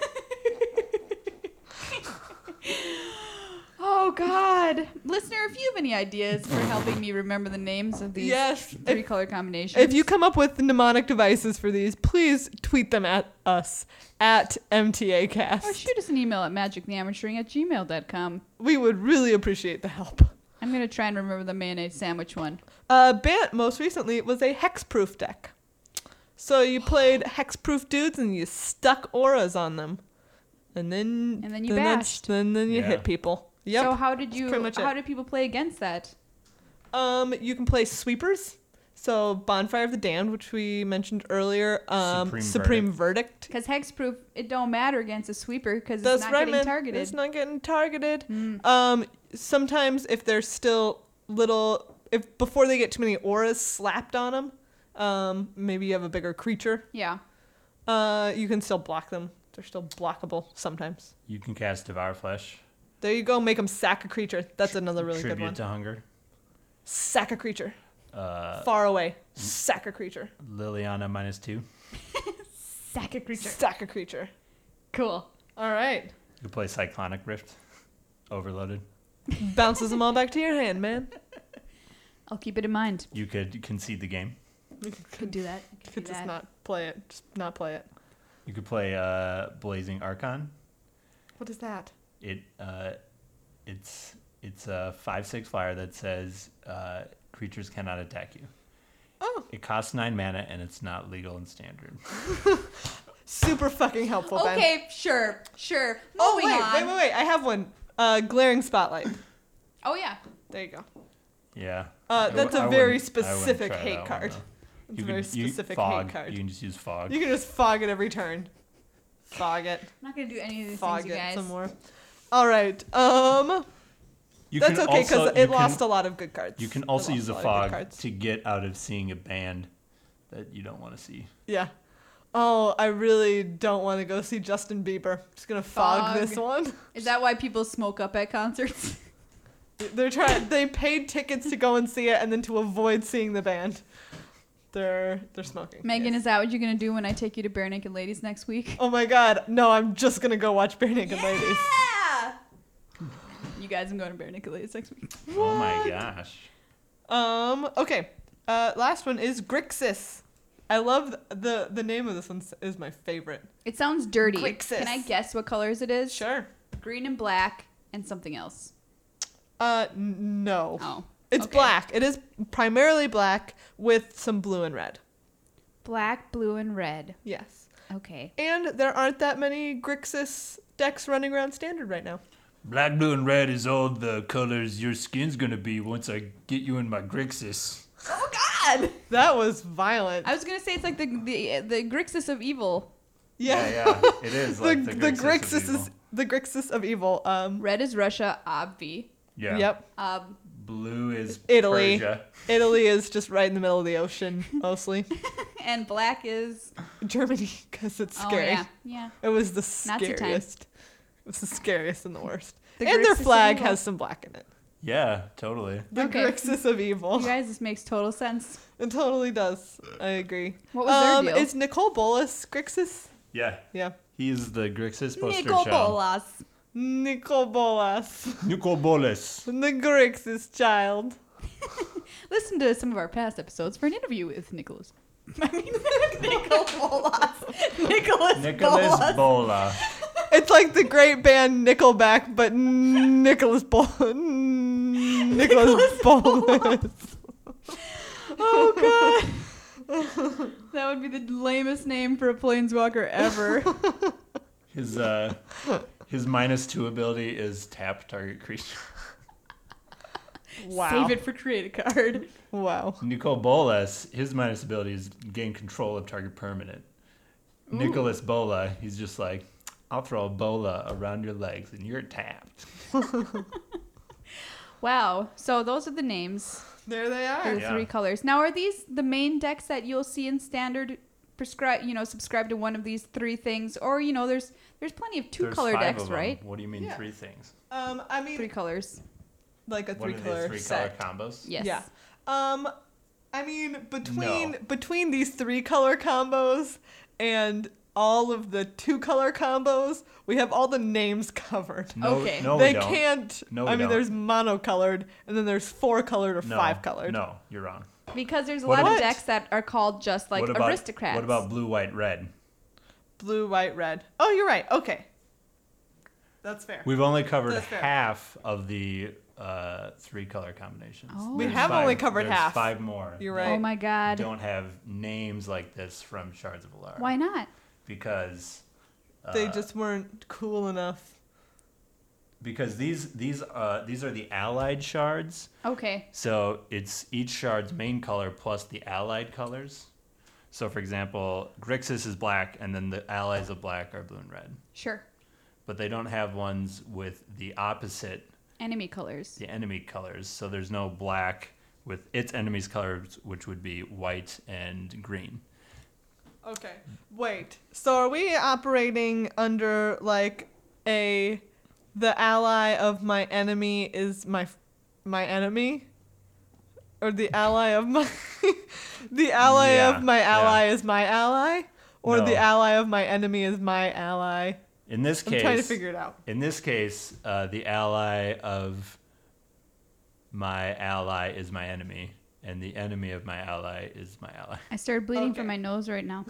[SPEAKER 2] Oh, God. Listener, if you have any ideas for helping me remember the names of these
[SPEAKER 1] Yes.
[SPEAKER 2] three color combinations.
[SPEAKER 1] If you come up with mnemonic devices for these, please tweet them at us at MTAcast.
[SPEAKER 2] Or shoot us an email at magictheamateur@gmail.com.
[SPEAKER 1] We would really appreciate the help.
[SPEAKER 2] I'm going to try and remember the mayonnaise sandwich one.
[SPEAKER 1] Bant most recently was a hexproof deck. So you played hexproof dudes and you stuck auras on them. And then
[SPEAKER 2] you bashed.
[SPEAKER 1] Then you
[SPEAKER 3] Yeah.
[SPEAKER 1] hit people. Yep.
[SPEAKER 2] So how did
[SPEAKER 1] pretty much it.
[SPEAKER 2] how did people play against that?
[SPEAKER 1] You can play sweepers. So Bonfire of the Damned, which we mentioned earlier. Supreme Verdict.
[SPEAKER 2] Because hexproof, it don't matter against a sweeper because it's
[SPEAKER 1] That's
[SPEAKER 2] not
[SPEAKER 1] right,
[SPEAKER 2] getting
[SPEAKER 1] man.
[SPEAKER 2] targeted.
[SPEAKER 1] It's not getting targeted.
[SPEAKER 2] Mm.
[SPEAKER 1] Sometimes if there's still if before they get too many auras slapped on them, maybe you have a bigger creature.
[SPEAKER 2] Yeah.
[SPEAKER 1] You can still block them. They're still blockable sometimes.
[SPEAKER 3] You can cast Devour Flesh.
[SPEAKER 1] There you go. Make them sack a creature. That's another really good
[SPEAKER 3] Tribute
[SPEAKER 1] one.
[SPEAKER 3] to Hunger.
[SPEAKER 1] Sack a creature.
[SPEAKER 3] Uh,
[SPEAKER 1] Far away. Sack a creature.
[SPEAKER 3] Liliana -2.
[SPEAKER 2] Sack a creature.
[SPEAKER 1] Sack a creature.
[SPEAKER 2] Cool.
[SPEAKER 1] All right.
[SPEAKER 3] You can play Cyclonic Rift. Overloaded.
[SPEAKER 1] Bounces them all back to your hand, man.
[SPEAKER 2] I'll keep it in mind.
[SPEAKER 3] You could concede the game.
[SPEAKER 2] Could do that.
[SPEAKER 1] You could just not play it. Just not play it.
[SPEAKER 3] You could play Blazing Archon.
[SPEAKER 1] What is that?
[SPEAKER 3] It's a 5/6 flyer that says creatures cannot attack you.
[SPEAKER 1] Oh.
[SPEAKER 3] It costs 9 mana and it's not legal in standard.
[SPEAKER 1] Super fucking helpful, Ben.
[SPEAKER 2] Okay, sure.
[SPEAKER 1] Oh,
[SPEAKER 2] Moving
[SPEAKER 1] wait,
[SPEAKER 2] on.
[SPEAKER 1] wait. I have one. Glaring Spotlight.
[SPEAKER 2] Oh, yeah.
[SPEAKER 1] There you go.
[SPEAKER 3] Yeah.
[SPEAKER 1] That's
[SPEAKER 3] I
[SPEAKER 1] a very
[SPEAKER 3] wouldn't- I wouldn't
[SPEAKER 1] specific
[SPEAKER 3] try
[SPEAKER 1] hate
[SPEAKER 3] that
[SPEAKER 1] card.
[SPEAKER 3] one, though.
[SPEAKER 1] It's a very specific
[SPEAKER 3] fog.
[SPEAKER 1] hate card.
[SPEAKER 3] You can just use fog.
[SPEAKER 1] You can just fog it every turn. Fog it.
[SPEAKER 2] I'm not going to do any of these
[SPEAKER 1] Fog
[SPEAKER 2] things, you
[SPEAKER 1] it
[SPEAKER 2] guys.
[SPEAKER 1] some more. All right.
[SPEAKER 3] You
[SPEAKER 1] That's
[SPEAKER 3] can
[SPEAKER 1] okay because
[SPEAKER 3] also-
[SPEAKER 1] it
[SPEAKER 3] you
[SPEAKER 1] lost
[SPEAKER 3] can-
[SPEAKER 1] a lot of good cards.
[SPEAKER 3] You can
[SPEAKER 1] It
[SPEAKER 3] also
[SPEAKER 1] lost
[SPEAKER 3] use a
[SPEAKER 1] lot of good
[SPEAKER 3] fog
[SPEAKER 1] cards.
[SPEAKER 3] to get out of seeing a band that you don't want to see.
[SPEAKER 1] Yeah. Oh, I really don't want to go see Justin Bieber. I'm just gonna fog this one.
[SPEAKER 2] Is that why people smoke up at concerts?
[SPEAKER 1] They paid tickets to go and see it, and then to avoid seeing the band, they're smoking.
[SPEAKER 2] Megan,
[SPEAKER 1] Yes.
[SPEAKER 2] is that what you're going to do when I take you to Bare Naked Ladies next week?
[SPEAKER 1] Oh my God! No, I'm just gonna go watch Bare Naked Ladies.
[SPEAKER 2] Yeah! You guys, I'm going to Bare Naked Ladies next week.
[SPEAKER 3] Oh my gosh.
[SPEAKER 1] Okay. Last one is Grixis. I love the name of this one is my favorite.
[SPEAKER 2] It sounds dirty.
[SPEAKER 1] Grixis.
[SPEAKER 2] Can I guess what colors it is?
[SPEAKER 1] Sure.
[SPEAKER 2] Green and black and something else.
[SPEAKER 1] No.
[SPEAKER 2] Oh.
[SPEAKER 1] It's
[SPEAKER 2] okay.
[SPEAKER 1] black. It is primarily black with some blue and red.
[SPEAKER 2] Black, blue, and red.
[SPEAKER 1] Yes.
[SPEAKER 2] Okay.
[SPEAKER 1] And there aren't that many Grixis decks running around standard right now.
[SPEAKER 3] Black, blue, and red is all the colors your skin's gonna be once I get you in my Grixis.
[SPEAKER 2] Oh, God!
[SPEAKER 1] That was violent.
[SPEAKER 2] I was going to say it's like the Grixis of evil.
[SPEAKER 3] Yeah, it is like the Grixis of evil.
[SPEAKER 1] The Grixis of evil.
[SPEAKER 2] Red is Russia, obvi.
[SPEAKER 3] Yeah.
[SPEAKER 1] Yep.
[SPEAKER 3] Blue is
[SPEAKER 1] Italy.
[SPEAKER 3] Persia.
[SPEAKER 1] Italy is just right in the middle of the ocean, mostly.
[SPEAKER 2] And black is...
[SPEAKER 1] Germany, because it's scary.
[SPEAKER 2] Oh, yeah.
[SPEAKER 1] It was the
[SPEAKER 2] Nazi time.
[SPEAKER 1] scariest. It was the scariest and the worst.
[SPEAKER 2] The
[SPEAKER 1] and their
[SPEAKER 2] Grixis of
[SPEAKER 1] flag
[SPEAKER 2] evil.
[SPEAKER 1] has some black in it.
[SPEAKER 3] Yeah, totally.
[SPEAKER 1] The
[SPEAKER 2] Okay.
[SPEAKER 1] Grixis of evil.
[SPEAKER 2] You guys, this makes total sense.
[SPEAKER 1] It totally does. I agree.
[SPEAKER 2] What was their deal?
[SPEAKER 1] It's Nicole Bolas Grixis.
[SPEAKER 3] Yeah.
[SPEAKER 1] Yeah.
[SPEAKER 3] He is the Grixis poster
[SPEAKER 2] Nicol
[SPEAKER 3] child.
[SPEAKER 2] Bolas.
[SPEAKER 1] Nicole Bolas.
[SPEAKER 3] Nicol Bolas.
[SPEAKER 1] The Grixis child.
[SPEAKER 2] Listen to some of our past episodes for an interview with Nicholas. I mean, Nicol Bolas.
[SPEAKER 3] Nicholas
[SPEAKER 2] Bolas.
[SPEAKER 3] Bola.
[SPEAKER 1] It's like the great band Nickelback, but Nicholas Bolas.
[SPEAKER 2] Oh, God. That would be the lamest name for a planeswalker ever.
[SPEAKER 3] His -2 ability is tap target creature.
[SPEAKER 1] Wow.
[SPEAKER 2] Save it for create a card.
[SPEAKER 1] Wow.
[SPEAKER 3] Nicol Bolas, his minus ability is gain control of target permanent. Nicholas Bola, he's just like, I'll throw a bola around your legs and you're tapped.
[SPEAKER 2] Wow. So those are the names
[SPEAKER 1] There they
[SPEAKER 2] for
[SPEAKER 1] are.
[SPEAKER 2] the
[SPEAKER 3] Yeah.
[SPEAKER 2] 3 colors. Now, are these the main decks that you'll see in standard? Subscribe to one of these 3 things, or there's plenty of 2
[SPEAKER 3] There's
[SPEAKER 2] color
[SPEAKER 3] 5
[SPEAKER 2] decks,
[SPEAKER 3] of them.
[SPEAKER 2] right?
[SPEAKER 3] What do you mean
[SPEAKER 1] Yeah.
[SPEAKER 3] 3 things?
[SPEAKER 1] I mean,
[SPEAKER 2] 3 colors.
[SPEAKER 1] like a
[SPEAKER 3] What are
[SPEAKER 1] 3
[SPEAKER 3] they,
[SPEAKER 1] color
[SPEAKER 3] 3
[SPEAKER 1] set.
[SPEAKER 3] color combos?
[SPEAKER 2] Yes.
[SPEAKER 1] Yeah. I mean,
[SPEAKER 3] No.
[SPEAKER 1] between these 3 color combos and all of the 2 color combos, we have all the names covered.
[SPEAKER 3] No,
[SPEAKER 2] Okay.
[SPEAKER 3] no,
[SPEAKER 1] They
[SPEAKER 3] we don't.
[SPEAKER 1] can't.
[SPEAKER 3] No,
[SPEAKER 1] I
[SPEAKER 3] we
[SPEAKER 1] mean,
[SPEAKER 3] don't.
[SPEAKER 1] there's monocolored, and then there's 4 colored or
[SPEAKER 3] No,
[SPEAKER 1] 5 colored.
[SPEAKER 3] No, you're wrong.
[SPEAKER 2] Because there's a
[SPEAKER 3] What
[SPEAKER 2] lot of
[SPEAKER 1] about-
[SPEAKER 2] decks that are called just like
[SPEAKER 3] what about,
[SPEAKER 2] aristocrats.
[SPEAKER 3] What about blue, white, red?
[SPEAKER 1] Blue, white, red. Oh, you're right. Okay. That's fair.
[SPEAKER 3] We've only covered
[SPEAKER 1] That's fair.
[SPEAKER 3] half of the 3 color combinations.
[SPEAKER 2] Oh.
[SPEAKER 1] We
[SPEAKER 3] There's
[SPEAKER 1] have only
[SPEAKER 3] 5
[SPEAKER 1] covered
[SPEAKER 3] there's
[SPEAKER 1] half.
[SPEAKER 3] 5 more.
[SPEAKER 1] You're
[SPEAKER 3] that
[SPEAKER 1] right.
[SPEAKER 2] Oh my god.
[SPEAKER 3] Don't have names like this from Shards of Alara.
[SPEAKER 2] Why not?
[SPEAKER 3] Because
[SPEAKER 1] They just weren't cool enough.
[SPEAKER 3] because these are the allied shards.
[SPEAKER 2] Okay.
[SPEAKER 3] So it's each shard's main color plus the allied colors. So for example, Grixis is black, and then the allies of black are blue and red.
[SPEAKER 2] Sure.
[SPEAKER 3] But they don't have ones with the opposite,
[SPEAKER 2] Enemy colors.
[SPEAKER 3] the enemy colors. So there's no black with its enemy's colors, which would be white and green.
[SPEAKER 1] Okay. Wait. So are we operating under like the ally of my enemy is my enemy? Or the ally of my the ally
[SPEAKER 3] Yeah,
[SPEAKER 1] of my ally
[SPEAKER 3] yeah.
[SPEAKER 1] is my ally? Or
[SPEAKER 3] No.
[SPEAKER 1] the ally of my enemy is my ally?
[SPEAKER 3] In this
[SPEAKER 1] I'm
[SPEAKER 3] case,
[SPEAKER 1] trying to figure it out.
[SPEAKER 3] In this case, the ally of my ally is my enemy, and the enemy of my ally is my ally.
[SPEAKER 2] I started bleeding
[SPEAKER 1] Okay.
[SPEAKER 2] from my nose right now.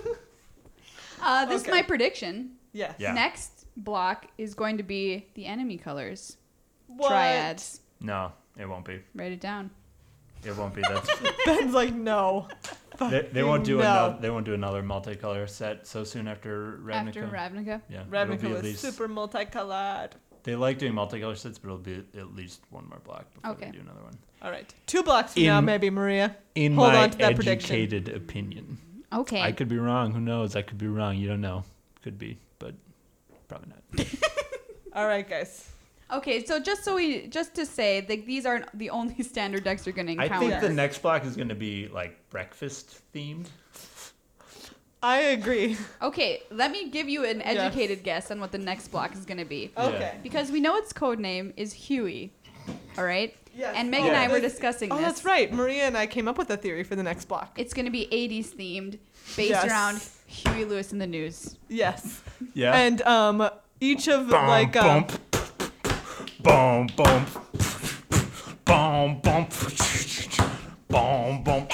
[SPEAKER 2] This is
[SPEAKER 1] Okay.
[SPEAKER 2] my prediction.
[SPEAKER 1] Yes.
[SPEAKER 3] Yeah.
[SPEAKER 2] Next block is going to be the enemy colors.
[SPEAKER 1] What?
[SPEAKER 2] Triads.
[SPEAKER 3] No, it won't be.
[SPEAKER 2] Write it down.
[SPEAKER 3] It won't be. That's
[SPEAKER 1] Ben's like, no.
[SPEAKER 3] they won't do
[SPEAKER 1] No.
[SPEAKER 3] another. They won't do another multicolor set so soon after Ravnica.
[SPEAKER 2] After Ravnica.
[SPEAKER 3] Yeah, it'll be
[SPEAKER 1] Ravnica
[SPEAKER 3] at
[SPEAKER 1] was
[SPEAKER 3] least-
[SPEAKER 1] super multicolored.
[SPEAKER 3] They like doing multicolor sets, but it'll be at least one more block before
[SPEAKER 2] Okay.
[SPEAKER 3] they do another one.
[SPEAKER 1] All right. 2 blocks from now,
[SPEAKER 3] In-
[SPEAKER 1] maybe, Maria.
[SPEAKER 3] In
[SPEAKER 1] Hold
[SPEAKER 3] my
[SPEAKER 1] on to that prediction.
[SPEAKER 3] educated opinion,
[SPEAKER 2] Okay.
[SPEAKER 3] I could be wrong. Who knows? I could be wrong. You don't know. Could be, but probably not.
[SPEAKER 1] All right, guys.
[SPEAKER 2] Okay, so just to say, like, these aren't the only standard decks you're going to
[SPEAKER 3] I
[SPEAKER 2] encounter.
[SPEAKER 3] think the next block is going to be like breakfast themed.
[SPEAKER 1] I agree.
[SPEAKER 2] Okay, let me give you an educated guess on what the next block is going to be.
[SPEAKER 1] Okay.
[SPEAKER 2] Because we know its code name is Huey. All right?
[SPEAKER 1] Yes.
[SPEAKER 2] And Meg
[SPEAKER 3] and I
[SPEAKER 2] were
[SPEAKER 1] this-
[SPEAKER 2] discussing
[SPEAKER 1] Oh,
[SPEAKER 2] this.
[SPEAKER 1] that's right. Maria and I came up with a theory for the next block.
[SPEAKER 2] It's going to be 80s themed, based
[SPEAKER 1] Yes.
[SPEAKER 2] around Huey Lewis in the News.
[SPEAKER 1] Yes.
[SPEAKER 3] Yeah.
[SPEAKER 1] And each of like
[SPEAKER 3] boom, boom, boom, boom, boom, boom, boom.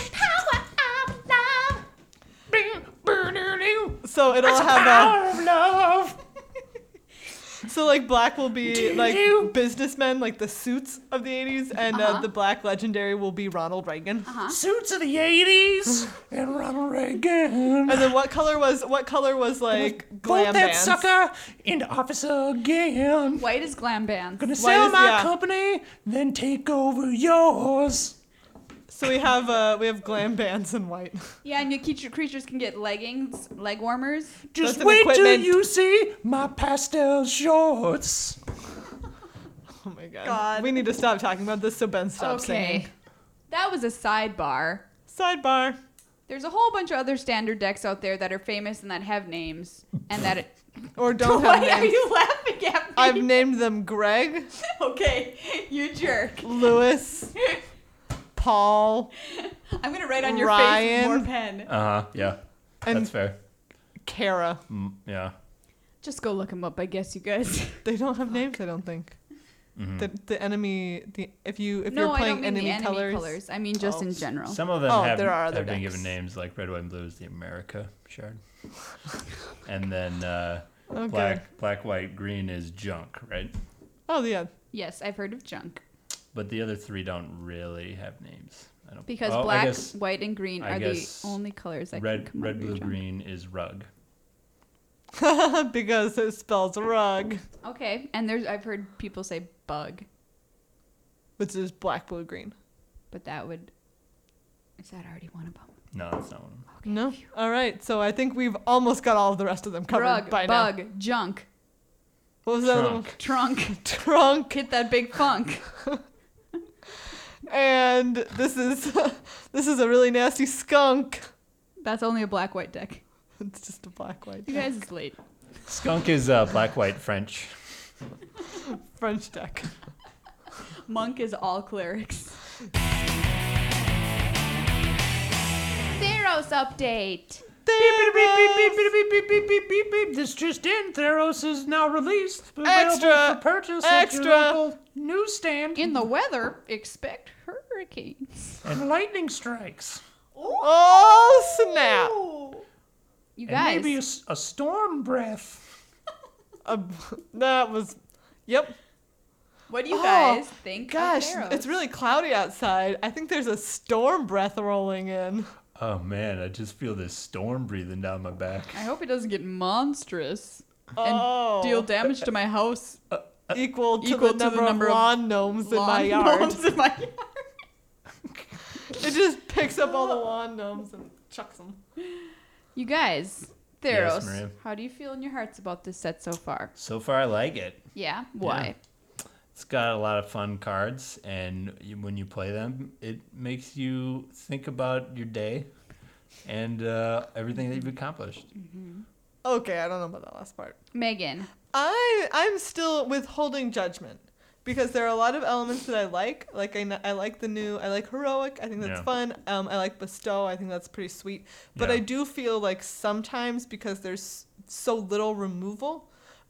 [SPEAKER 1] so it'll have
[SPEAKER 3] Power of love.
[SPEAKER 1] so like black will be
[SPEAKER 3] Do
[SPEAKER 1] like
[SPEAKER 3] you?
[SPEAKER 1] businessmen, like the suits of the 80s, and
[SPEAKER 2] Uh-huh.
[SPEAKER 1] the black legendary will be Ronald Reagan.
[SPEAKER 2] Uh-huh.
[SPEAKER 3] Suits of the 80s and Ronald Reagan.
[SPEAKER 1] And then what color was like glam
[SPEAKER 3] Vote that
[SPEAKER 1] bands?
[SPEAKER 3] sucker into office again.
[SPEAKER 2] White is glam bands.
[SPEAKER 3] Gonna
[SPEAKER 1] Why
[SPEAKER 3] sell
[SPEAKER 1] is-
[SPEAKER 3] my
[SPEAKER 1] yeah.
[SPEAKER 3] company, then take over yours.
[SPEAKER 1] So we have glam bands in white.
[SPEAKER 2] Yeah, and your creatures can get leggings, leg warmers.
[SPEAKER 3] Just
[SPEAKER 1] That's an
[SPEAKER 3] wait till
[SPEAKER 1] equipment.
[SPEAKER 3] you see my pastel shorts.
[SPEAKER 1] Oh my god.
[SPEAKER 2] God.
[SPEAKER 1] We need to stop talking about this so Ben stops singing.
[SPEAKER 2] That was a sidebar.
[SPEAKER 1] Sidebar.
[SPEAKER 2] There's a whole bunch of other standard decks out there that are famous and that have names and that it.
[SPEAKER 1] Or don't have
[SPEAKER 2] Why are
[SPEAKER 1] names.
[SPEAKER 2] you laughing at me?
[SPEAKER 1] I've named them Greg,
[SPEAKER 2] Okay, you jerk.
[SPEAKER 1] Lewis, Paul,
[SPEAKER 2] I'm gonna write on your
[SPEAKER 1] Ryan.
[SPEAKER 2] face with more pen.
[SPEAKER 3] Yeah,
[SPEAKER 1] and
[SPEAKER 3] that's fair.
[SPEAKER 1] Kara.
[SPEAKER 3] Yeah.
[SPEAKER 2] Just go look them up, I guess, you guys.
[SPEAKER 1] They don't have names, I don't think.
[SPEAKER 3] Mhm.
[SPEAKER 1] The enemy, if
[SPEAKER 2] No,
[SPEAKER 1] you're
[SPEAKER 2] I don't
[SPEAKER 1] playing
[SPEAKER 2] mean the
[SPEAKER 1] enemy
[SPEAKER 2] enemy
[SPEAKER 1] colors.
[SPEAKER 2] colors. I mean just
[SPEAKER 1] Oh.
[SPEAKER 2] in general.
[SPEAKER 3] Some of them
[SPEAKER 1] Oh,
[SPEAKER 3] have,
[SPEAKER 1] there are other
[SPEAKER 3] have been
[SPEAKER 1] decks.
[SPEAKER 3] given names, like red, white, and blue is the America shard. And then
[SPEAKER 1] Okay.
[SPEAKER 3] black, white, green is junk, right?
[SPEAKER 1] Oh yeah.
[SPEAKER 2] Yes, I've heard of junk.
[SPEAKER 3] But the other 3 don't really have names. I don't,
[SPEAKER 2] Because
[SPEAKER 3] oh, I
[SPEAKER 2] black,
[SPEAKER 3] guess
[SPEAKER 2] white, and green
[SPEAKER 3] I
[SPEAKER 2] are the
[SPEAKER 3] guess
[SPEAKER 2] only colors that
[SPEAKER 3] red,
[SPEAKER 2] can come out
[SPEAKER 3] red,
[SPEAKER 2] of your
[SPEAKER 3] blue,
[SPEAKER 2] junk.
[SPEAKER 3] green is rug.
[SPEAKER 1] Because it spells rug,
[SPEAKER 2] Okay, and I've heard people say bug,
[SPEAKER 1] which is black, blue, green.
[SPEAKER 2] but is that already one of them?
[SPEAKER 3] No, that's not one.
[SPEAKER 1] No? All right. So I think we've almost got all of the rest of them covered
[SPEAKER 2] Rug,
[SPEAKER 1] by now.
[SPEAKER 2] bug, junk,
[SPEAKER 1] What was that other one?
[SPEAKER 2] trunk,
[SPEAKER 1] Trunk.
[SPEAKER 2] hit that big funk.
[SPEAKER 1] And this is a really nasty skunk.
[SPEAKER 2] That's only a black-white deck.
[SPEAKER 1] It's just a black, white,
[SPEAKER 2] You guys is late.
[SPEAKER 3] Skunk is black, white, French.
[SPEAKER 1] French deck.
[SPEAKER 2] Monk is all clerics. Theros update.
[SPEAKER 3] This just in, Theros is now released.
[SPEAKER 1] Extra!
[SPEAKER 3] For purchase
[SPEAKER 1] Extra!
[SPEAKER 3] at your local newsstand.
[SPEAKER 2] In the weather, expect hurricanes.
[SPEAKER 3] And lightning strikes.
[SPEAKER 1] Oh, snap.
[SPEAKER 2] You
[SPEAKER 3] And
[SPEAKER 2] guys,
[SPEAKER 3] maybe a storm breath.
[SPEAKER 1] That was, yep.
[SPEAKER 2] what do you
[SPEAKER 1] Oh,
[SPEAKER 2] guys think
[SPEAKER 1] Gosh,
[SPEAKER 2] of Theros?
[SPEAKER 1] it's really cloudy outside. I think there's a storm breath rolling in.
[SPEAKER 3] Oh man, I just feel this storm breathing down my back.
[SPEAKER 2] I hope it doesn't get monstrous and
[SPEAKER 1] Oh.
[SPEAKER 2] deal damage to my house.
[SPEAKER 1] Equal to
[SPEAKER 2] Equal
[SPEAKER 1] the number of lawn gnomes in my
[SPEAKER 2] Lawn
[SPEAKER 1] yard.
[SPEAKER 2] gnomes in my yard.
[SPEAKER 1] It just picks up all the lawn gnomes and chucks them.
[SPEAKER 2] You guys,
[SPEAKER 3] Yes,
[SPEAKER 2] Theros,
[SPEAKER 3] Maria?
[SPEAKER 2] how do you feel in your hearts about this set so far?
[SPEAKER 3] So far, I like it.
[SPEAKER 2] Yeah? Why?
[SPEAKER 3] It's got a lot of fun cards, and when you play them, it makes you think about your day and everything that you've accomplished.
[SPEAKER 1] Okay, I don't know about that last part.
[SPEAKER 2] Megan.
[SPEAKER 1] I'm still withholding judgment because there are a lot of elements that I like. Like I like heroic. I think that's
[SPEAKER 3] Yeah.
[SPEAKER 1] fun. I like bestow. I think that's pretty sweet. But
[SPEAKER 3] Yeah.
[SPEAKER 1] I do feel like sometimes because there's so little removal,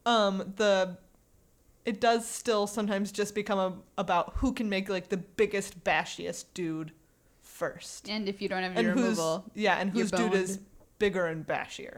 [SPEAKER 1] it does still sometimes just become about who can make like the biggest bashiest dude first.
[SPEAKER 2] And if you don't have any
[SPEAKER 1] And
[SPEAKER 2] removal.
[SPEAKER 1] whose
[SPEAKER 2] you're
[SPEAKER 1] dude is
[SPEAKER 2] boned.
[SPEAKER 1] bigger and bashier.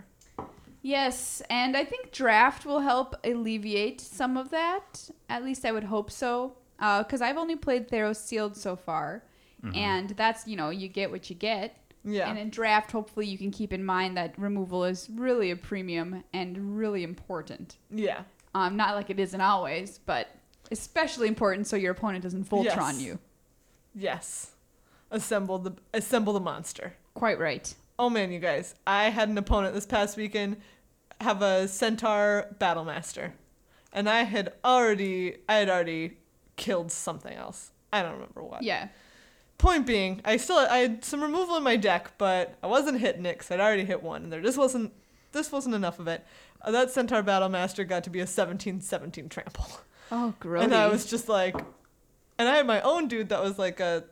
[SPEAKER 2] Yes, and I think draft will help alleviate some of that. At least I would hope so. Because I've only played Theros Sealed so far. And that's, you get what you get.
[SPEAKER 1] Yeah.
[SPEAKER 2] And in draft, hopefully you can keep in mind that removal is really a premium and really important.
[SPEAKER 1] Yeah.
[SPEAKER 2] Not like it isn't always, but especially important so your opponent doesn't Voltron
[SPEAKER 1] Yes.
[SPEAKER 2] you.
[SPEAKER 1] Yes. Assemble the monster.
[SPEAKER 2] Quite right.
[SPEAKER 1] Oh man, you guys. I had an opponent this past weekend have a Centaur Battlemaster. And I had already killed something else. I don't remember what.
[SPEAKER 2] Yeah.
[SPEAKER 1] Point being, I had some removal in my deck, but I wasn't hitting it because I'd already hit one, and this wasn't enough of it. That Centaur Battlemaster got to be a 17/17 trample.
[SPEAKER 2] Oh, gross.
[SPEAKER 1] And I was just like, and I had my own dude that was like a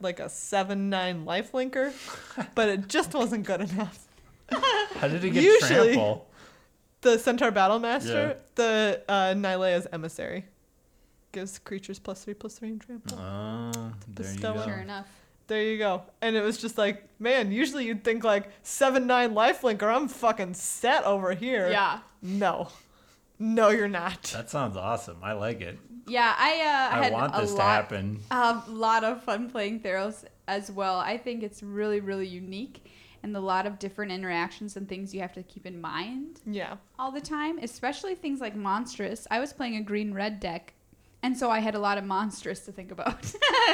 [SPEAKER 1] 7/9 lifelinker, but it just wasn't good enough.
[SPEAKER 3] How did it get
[SPEAKER 1] Usually-
[SPEAKER 3] trample?
[SPEAKER 1] The Centaur Battlemaster,
[SPEAKER 3] Yeah.
[SPEAKER 1] the Nylea's Emissary, gives creatures +3/+3 and trample.
[SPEAKER 3] Oh, there you
[SPEAKER 1] Bestow
[SPEAKER 3] go.
[SPEAKER 1] it.
[SPEAKER 2] Sure enough.
[SPEAKER 1] There you go. And it was just like, man, usually you'd think like 7/9 lifelinker, I'm fucking set over here.
[SPEAKER 2] Yeah.
[SPEAKER 1] No, you're not.
[SPEAKER 3] That sounds awesome. I like it.
[SPEAKER 2] Yeah, I had
[SPEAKER 3] want this
[SPEAKER 2] a
[SPEAKER 3] to
[SPEAKER 2] lot,
[SPEAKER 3] happen.
[SPEAKER 2] A lot of fun playing Theros as well. I think it's really, really unique and a lot of different interactions and things you have to keep in mind
[SPEAKER 1] Yeah.
[SPEAKER 2] all the time, especially things like Monstrous. I was playing a green-red deck, and so I had a lot of Monstrous to think about.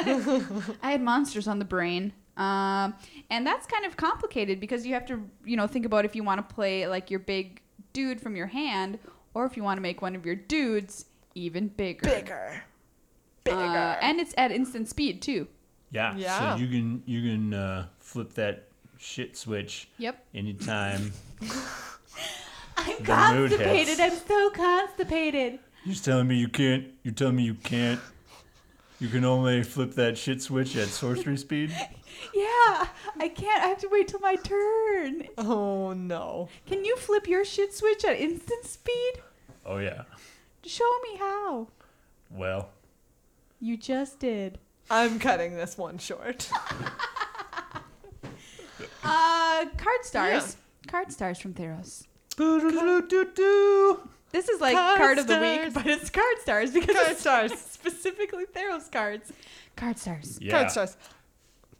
[SPEAKER 2] I had Monsters on the brain. And that's kind of complicated because you have to, think about if you want to play like your big dude from your hand or if you want to make one of your dudes even bigger. And it's at instant speed too.
[SPEAKER 3] Yeah.
[SPEAKER 1] Yeah.
[SPEAKER 3] So you can flip that shit switch
[SPEAKER 2] Yep.
[SPEAKER 3] anytime.
[SPEAKER 2] I'm
[SPEAKER 3] The mood hits.
[SPEAKER 2] I'm so constipated.
[SPEAKER 3] You're telling me you can't. You're telling me you can't. You can only flip that shit switch at sorcery speed.
[SPEAKER 2] Yeah, I can't. I have to wait till my turn.
[SPEAKER 1] Oh no.
[SPEAKER 2] Can you flip your shit switch at instant speed?
[SPEAKER 3] Oh yeah.
[SPEAKER 2] Show me how.
[SPEAKER 3] Well.
[SPEAKER 2] You just did.
[SPEAKER 1] I'm cutting this one short.
[SPEAKER 2] Card stars. Card stars from Theros.
[SPEAKER 3] Boo-doo-doo-doo-doo.
[SPEAKER 2] This is like
[SPEAKER 1] Card
[SPEAKER 2] card of the
[SPEAKER 1] stars.
[SPEAKER 2] week, but it's card stars because
[SPEAKER 1] Card
[SPEAKER 2] it's
[SPEAKER 1] stars.
[SPEAKER 2] specifically Theros cards. Card stars.
[SPEAKER 3] Yeah.
[SPEAKER 1] Card stars.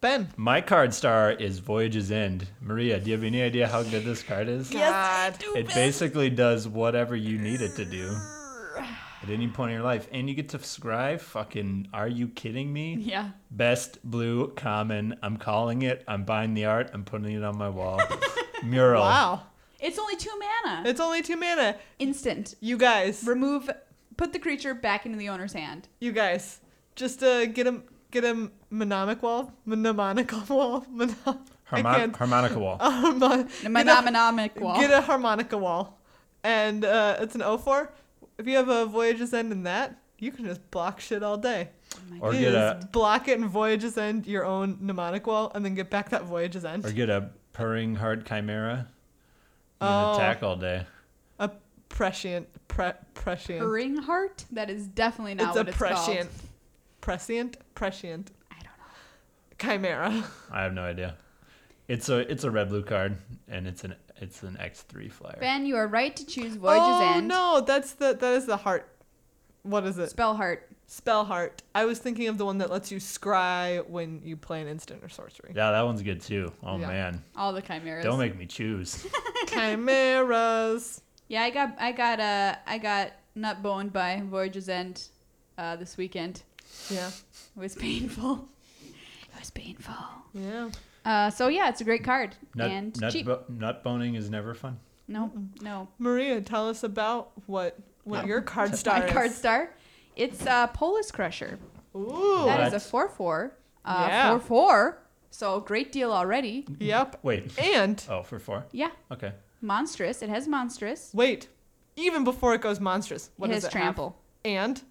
[SPEAKER 1] Ben.
[SPEAKER 3] My card star is Voyage's End. Maria, do you have any idea how good this card is?
[SPEAKER 1] God.
[SPEAKER 3] It basically does whatever you need it to do at any point in your life. And you get to scry fucking, are you kidding me?
[SPEAKER 2] Yeah.
[SPEAKER 3] Best blue common. I'm calling it. I'm buying the art. I'm putting it on my wall. Mural.
[SPEAKER 1] Wow.
[SPEAKER 2] It's only 2 mana.
[SPEAKER 1] It's only 2 mana.
[SPEAKER 2] Instant.
[SPEAKER 1] You guys.
[SPEAKER 2] Put the creature back into the owner's hand.
[SPEAKER 1] You guys. Just get a mnemonic wall. Mnemonic wall.
[SPEAKER 3] Harmonica wall.
[SPEAKER 2] Mnemonic wall.
[SPEAKER 1] Get a harmonica wall. And it's an 0/4. If you have a Voyage's End in that, you can just block shit all day.
[SPEAKER 3] Or
[SPEAKER 1] You
[SPEAKER 3] get
[SPEAKER 1] just block it in Voyage's End, your own mnemonic wall, and then get back that Voyage's End.
[SPEAKER 3] Or get a purring heart chimera. You
[SPEAKER 1] Oh.
[SPEAKER 3] can attack all day.
[SPEAKER 1] A prescient. Prescient.
[SPEAKER 2] Ring heart? That is definitely not
[SPEAKER 1] It's
[SPEAKER 2] what
[SPEAKER 1] a
[SPEAKER 2] it's
[SPEAKER 1] prescient.
[SPEAKER 2] called.
[SPEAKER 1] Prescient.
[SPEAKER 2] I don't know.
[SPEAKER 1] Chimera.
[SPEAKER 3] I have no idea. It's a red blue card, and it's an X3 flyer.
[SPEAKER 2] Ben, you are right to choose Voyage's
[SPEAKER 1] Oh
[SPEAKER 2] End.
[SPEAKER 1] no, that is the heart. What is it?
[SPEAKER 2] Spell heart.
[SPEAKER 1] Spell heart. I was thinking of the one that lets you scry when you play an instant or sorcery.
[SPEAKER 3] Yeah, that one's good too. Oh
[SPEAKER 1] Yeah.
[SPEAKER 3] man,
[SPEAKER 2] All the chimeras.
[SPEAKER 3] don't make me choose.
[SPEAKER 1] Chimeras.
[SPEAKER 2] Yeah, I got nut boned by Voyage's End this weekend.
[SPEAKER 1] Yeah.
[SPEAKER 2] It was painful. It was painful.
[SPEAKER 1] Yeah.
[SPEAKER 2] So yeah, it's a great card and cheap.
[SPEAKER 3] Nut boning is never fun.
[SPEAKER 2] No.
[SPEAKER 1] Maria, tell us about what your card star
[SPEAKER 2] My
[SPEAKER 1] is.
[SPEAKER 2] card star. It's Polis Crusher.
[SPEAKER 1] Ooh.
[SPEAKER 2] That is a 4/4.
[SPEAKER 1] Yeah.
[SPEAKER 2] 4/4. So great deal already.
[SPEAKER 1] Yep.
[SPEAKER 3] Wait.
[SPEAKER 1] And
[SPEAKER 3] Oh, for 4.
[SPEAKER 2] Yeah.
[SPEAKER 3] Okay.
[SPEAKER 2] Monstrous. It has monstrous.
[SPEAKER 1] wait, even before it goes monstrous, what
[SPEAKER 2] It
[SPEAKER 1] does
[SPEAKER 2] has
[SPEAKER 1] it have?
[SPEAKER 2] trample.
[SPEAKER 1] And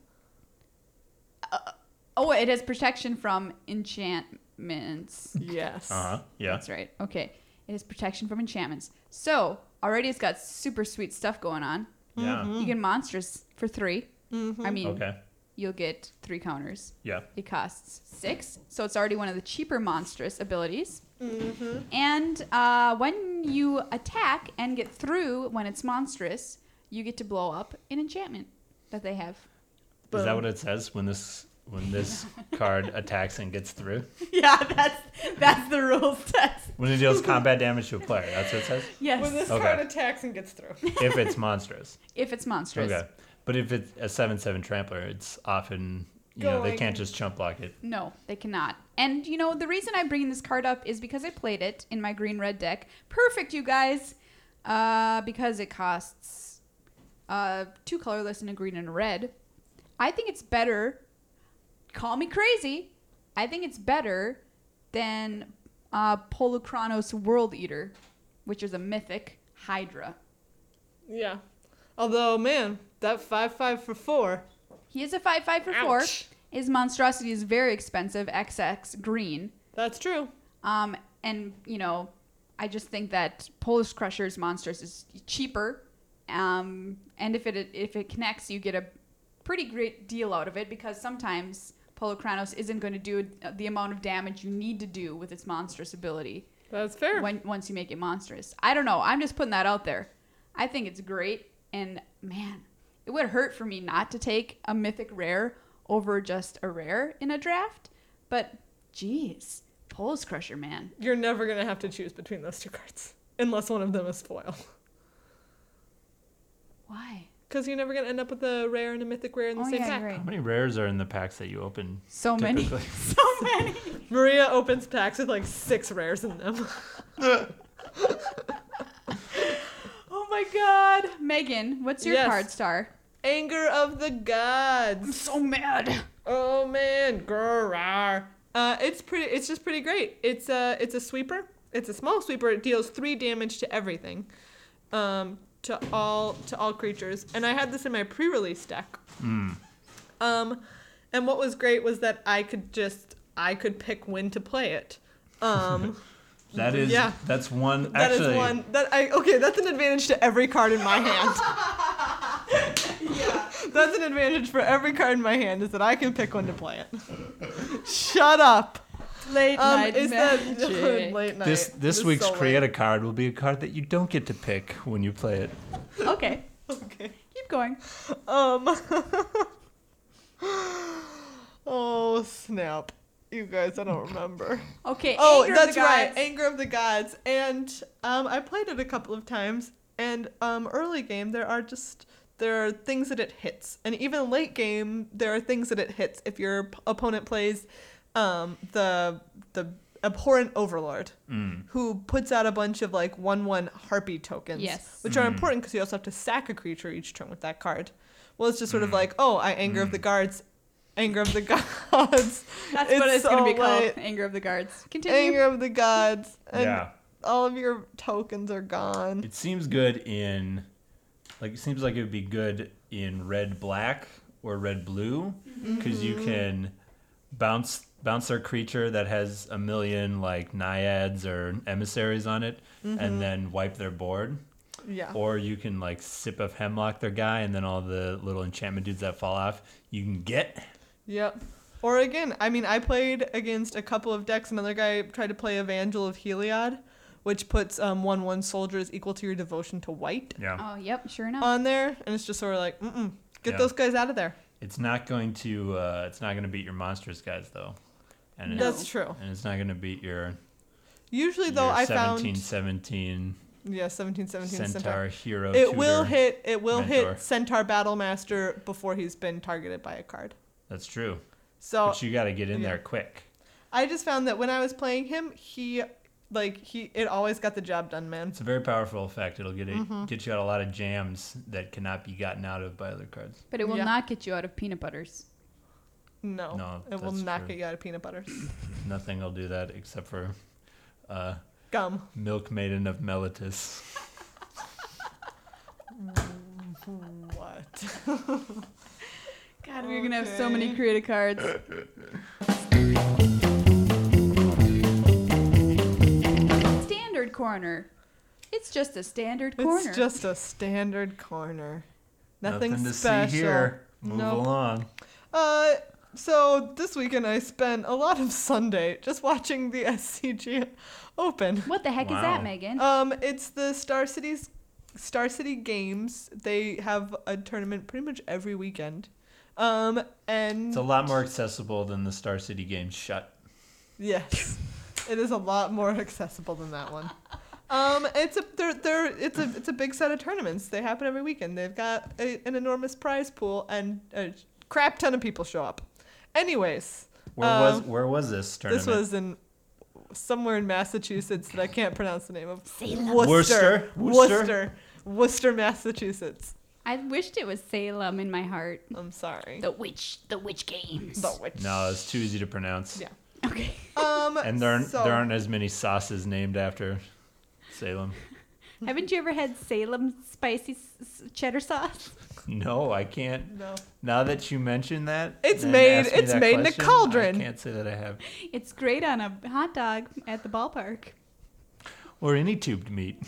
[SPEAKER 2] Oh, it has protection from enchantments.
[SPEAKER 1] yes.
[SPEAKER 3] Yeah.
[SPEAKER 2] That's right. Okay. It has protection from enchantments. So already it's got super sweet stuff going on.
[SPEAKER 3] Yeah.
[SPEAKER 2] You get monstrous for 3. I mean,
[SPEAKER 3] Okay.
[SPEAKER 2] you'll get 3 counters.
[SPEAKER 3] Yeah.
[SPEAKER 2] It costs 6, so it's already one of the cheaper monstrous abilities. And when you attack and get through when it's monstrous, you get to blow up an enchantment that they have.
[SPEAKER 3] Is that what it says when this card attacks and gets through?
[SPEAKER 2] Yeah, that's the rules test.
[SPEAKER 3] When it deals combat damage to a player, that's what it says.
[SPEAKER 2] Yes,
[SPEAKER 1] When this
[SPEAKER 3] Okay.
[SPEAKER 1] card attacks and gets through.
[SPEAKER 3] If it's monstrous.
[SPEAKER 2] if it's monstrous.
[SPEAKER 3] Okay. But if it's a 7/7 trampler, it's often they
[SPEAKER 1] Going-
[SPEAKER 3] can't just chump block it.
[SPEAKER 2] No, they cannot. And the reason I'm bringing this card up is because I played it in my green-red deck. Perfect, you guys. Because it costs 2 colorless and a green and a red. I think it's better. Call me crazy. I think it's better than Polukranos World Eater, which is a mythic Hydra.
[SPEAKER 1] Yeah. Although, man, that 5/5 for 4.
[SPEAKER 2] He is a 5/5 for 4.
[SPEAKER 1] Ouch.
[SPEAKER 2] His monstrosity is very expensive, XX green.
[SPEAKER 1] That's true.
[SPEAKER 2] And I just think that Polish Crusher's monstrous is cheaper. And if it connects, you get a pretty great deal out of it because sometimes Polukranos isn't going to do the amount of damage you need to do with its monstrous ability
[SPEAKER 1] That's fair.
[SPEAKER 2] once you make it monstrous. I don't know. I'm just putting that out there. I think it's great. And man, it would hurt for me not to take a mythic rare over just a rare in a draft. But geez, Polish Crusher, man.
[SPEAKER 1] You're never going to have to choose between those 2 cards. Unless one of them is foil.
[SPEAKER 2] Why?
[SPEAKER 1] Because you're never going to end up with a rare and a mythic rare in the same
[SPEAKER 2] yeah,
[SPEAKER 1] pack.
[SPEAKER 2] you're right.
[SPEAKER 3] How many rares are in the packs that you open?
[SPEAKER 2] So many.
[SPEAKER 3] typically?
[SPEAKER 2] So many.
[SPEAKER 1] Maria opens packs with like 6 rares in them.
[SPEAKER 2] Oh my god. Megan, what's your
[SPEAKER 1] Yes.
[SPEAKER 2] card star?
[SPEAKER 1] Anger of the Gods.
[SPEAKER 2] So mad.
[SPEAKER 1] Oh man, grrr. It's just pretty great. It's a sweeper. It's a small sweeper. It deals 3 damage to everything. To all creatures. And I had this in my pre-release deck. And what was great was that I could pick when to play it.
[SPEAKER 3] That's one
[SPEAKER 1] That
[SPEAKER 3] actually
[SPEAKER 1] is one that's an advantage to every card in my hand. Yeah. That's an advantage for every card in my hand is that I can pick when to play it. Shut up.
[SPEAKER 2] Late night
[SPEAKER 1] Is
[SPEAKER 2] magic.
[SPEAKER 1] that late night?
[SPEAKER 3] this week's
[SPEAKER 1] so
[SPEAKER 3] create a
[SPEAKER 1] late.
[SPEAKER 3] card will be a card that you don't get to pick when you play it.
[SPEAKER 2] Okay.
[SPEAKER 1] Okay.
[SPEAKER 2] Keep going.
[SPEAKER 1] Oh snap. You guys, I don't remember.
[SPEAKER 2] Okay.
[SPEAKER 1] Oh,
[SPEAKER 2] Anger
[SPEAKER 1] that's
[SPEAKER 2] of the
[SPEAKER 1] right,
[SPEAKER 2] Gods.
[SPEAKER 1] Anger of the Gods. And I played it a couple of times. And early game, there are things that it hits, and even late game, there are things that it hits. If your opponent plays the abhorrent overlord, who puts out a bunch of like 1/1 harpy tokens,
[SPEAKER 2] Yes.
[SPEAKER 1] which are important because you also have to sack a creature each turn with that card. Well, it's just sort of like, oh, I Anger of the Guards. Anger of the Gods.
[SPEAKER 2] That's what it's going to be called.
[SPEAKER 1] late.
[SPEAKER 2] Anger of the Guards. Continue.
[SPEAKER 1] Anger of the Gods. And
[SPEAKER 3] Yeah.
[SPEAKER 1] all of your tokens are gone.
[SPEAKER 3] It seems good in, like, it seems like it would be good in red black or red blue, because you can bounce our creature that has a million like naiads or emissaries on it, and then wipe their board.
[SPEAKER 1] Yeah.
[SPEAKER 3] Or you can like sip of hemlock their guy, and then all the little enchantment dudes that fall off you can get.
[SPEAKER 1] Yep. Or again, I mean, I played against a couple of decks. Another guy tried to play Evangel of Heliod, which puts 1/1 soldiers equal to your devotion to white
[SPEAKER 3] Yeah.
[SPEAKER 2] Oh, yep. Sure enough.
[SPEAKER 1] on there, and it's just sort of like, get
[SPEAKER 3] Yeah.
[SPEAKER 1] those guys out of there.
[SPEAKER 3] It's not going to beat your monstrous guys though. And
[SPEAKER 2] No.
[SPEAKER 1] That's true.
[SPEAKER 3] and it's not going to beat your
[SPEAKER 1] Usually, though,
[SPEAKER 3] your
[SPEAKER 1] I
[SPEAKER 3] 1717
[SPEAKER 1] found 1717
[SPEAKER 3] Centaur hero.
[SPEAKER 1] It will
[SPEAKER 3] tutor.
[SPEAKER 1] hit. It will
[SPEAKER 3] mentor.
[SPEAKER 1] hit Centaur Battlemaster before he's been targeted by a card.
[SPEAKER 3] That's true.
[SPEAKER 1] So
[SPEAKER 3] But you got to get in
[SPEAKER 1] yeah.
[SPEAKER 3] there quick.
[SPEAKER 1] I just found that when I was playing him, it always got the job done, man.
[SPEAKER 3] It's a very powerful effect. It'll get
[SPEAKER 1] Mm-hmm.
[SPEAKER 3] get you out a lot of jams that cannot be gotten out of by other cards.
[SPEAKER 2] But it will
[SPEAKER 1] Yeah.
[SPEAKER 2] not get you out of peanut butters.
[SPEAKER 1] No,
[SPEAKER 3] No,
[SPEAKER 1] it will
[SPEAKER 3] that's
[SPEAKER 1] not
[SPEAKER 3] true.
[SPEAKER 1] get you out of peanut butter.
[SPEAKER 3] Nothing will do that except for
[SPEAKER 1] Gum.
[SPEAKER 3] Milk Maiden of Melitus.
[SPEAKER 1] What?
[SPEAKER 2] God, we're going to have so many
[SPEAKER 1] Okay.
[SPEAKER 2] creative cards. Standard corner. It's just a standard corner.
[SPEAKER 1] It's just a standard corner. Nothing
[SPEAKER 3] to
[SPEAKER 1] special.
[SPEAKER 3] see here. Move
[SPEAKER 1] Nope.
[SPEAKER 3] along.
[SPEAKER 1] So this weekend I spent a lot of Sunday just watching the SCG Open.
[SPEAKER 2] What the heck is
[SPEAKER 3] Wow.
[SPEAKER 2] that, Megan?
[SPEAKER 1] It's the Star City Games. They have a tournament pretty much every weekend. And
[SPEAKER 3] It's a lot more accessible than the Star City games. Shut.
[SPEAKER 1] yes, it is a lot more accessible than that one. It's a big set of tournaments. They happen every weekend. They've got an enormous prize pool, and a crap ton of people show up. Anyways,
[SPEAKER 3] Where was this tournament?
[SPEAKER 1] this was in somewhere in Massachusetts that I can't pronounce the name of.
[SPEAKER 3] Worcester?
[SPEAKER 1] Worcester, Massachusetts.
[SPEAKER 2] I wished it was Salem in my heart.
[SPEAKER 1] I'm sorry.
[SPEAKER 2] The witch games.
[SPEAKER 1] The witch.
[SPEAKER 3] No, it's too easy to pronounce.
[SPEAKER 1] Yeah.
[SPEAKER 2] Okay.
[SPEAKER 3] And there
[SPEAKER 1] so-
[SPEAKER 3] aren't as many sauces named after Salem.
[SPEAKER 2] Haven't you ever had Salem spicy cheddar sauce?
[SPEAKER 3] No, I can't.
[SPEAKER 1] No.
[SPEAKER 3] Now that you mention that,
[SPEAKER 1] It's
[SPEAKER 3] and
[SPEAKER 1] made-
[SPEAKER 3] ask me
[SPEAKER 1] it's
[SPEAKER 3] that
[SPEAKER 1] made in a
[SPEAKER 3] question,
[SPEAKER 1] cauldron.
[SPEAKER 3] I can't say that I have.
[SPEAKER 2] It's great on a hot dog at the ballpark.
[SPEAKER 3] Or any tubed meat.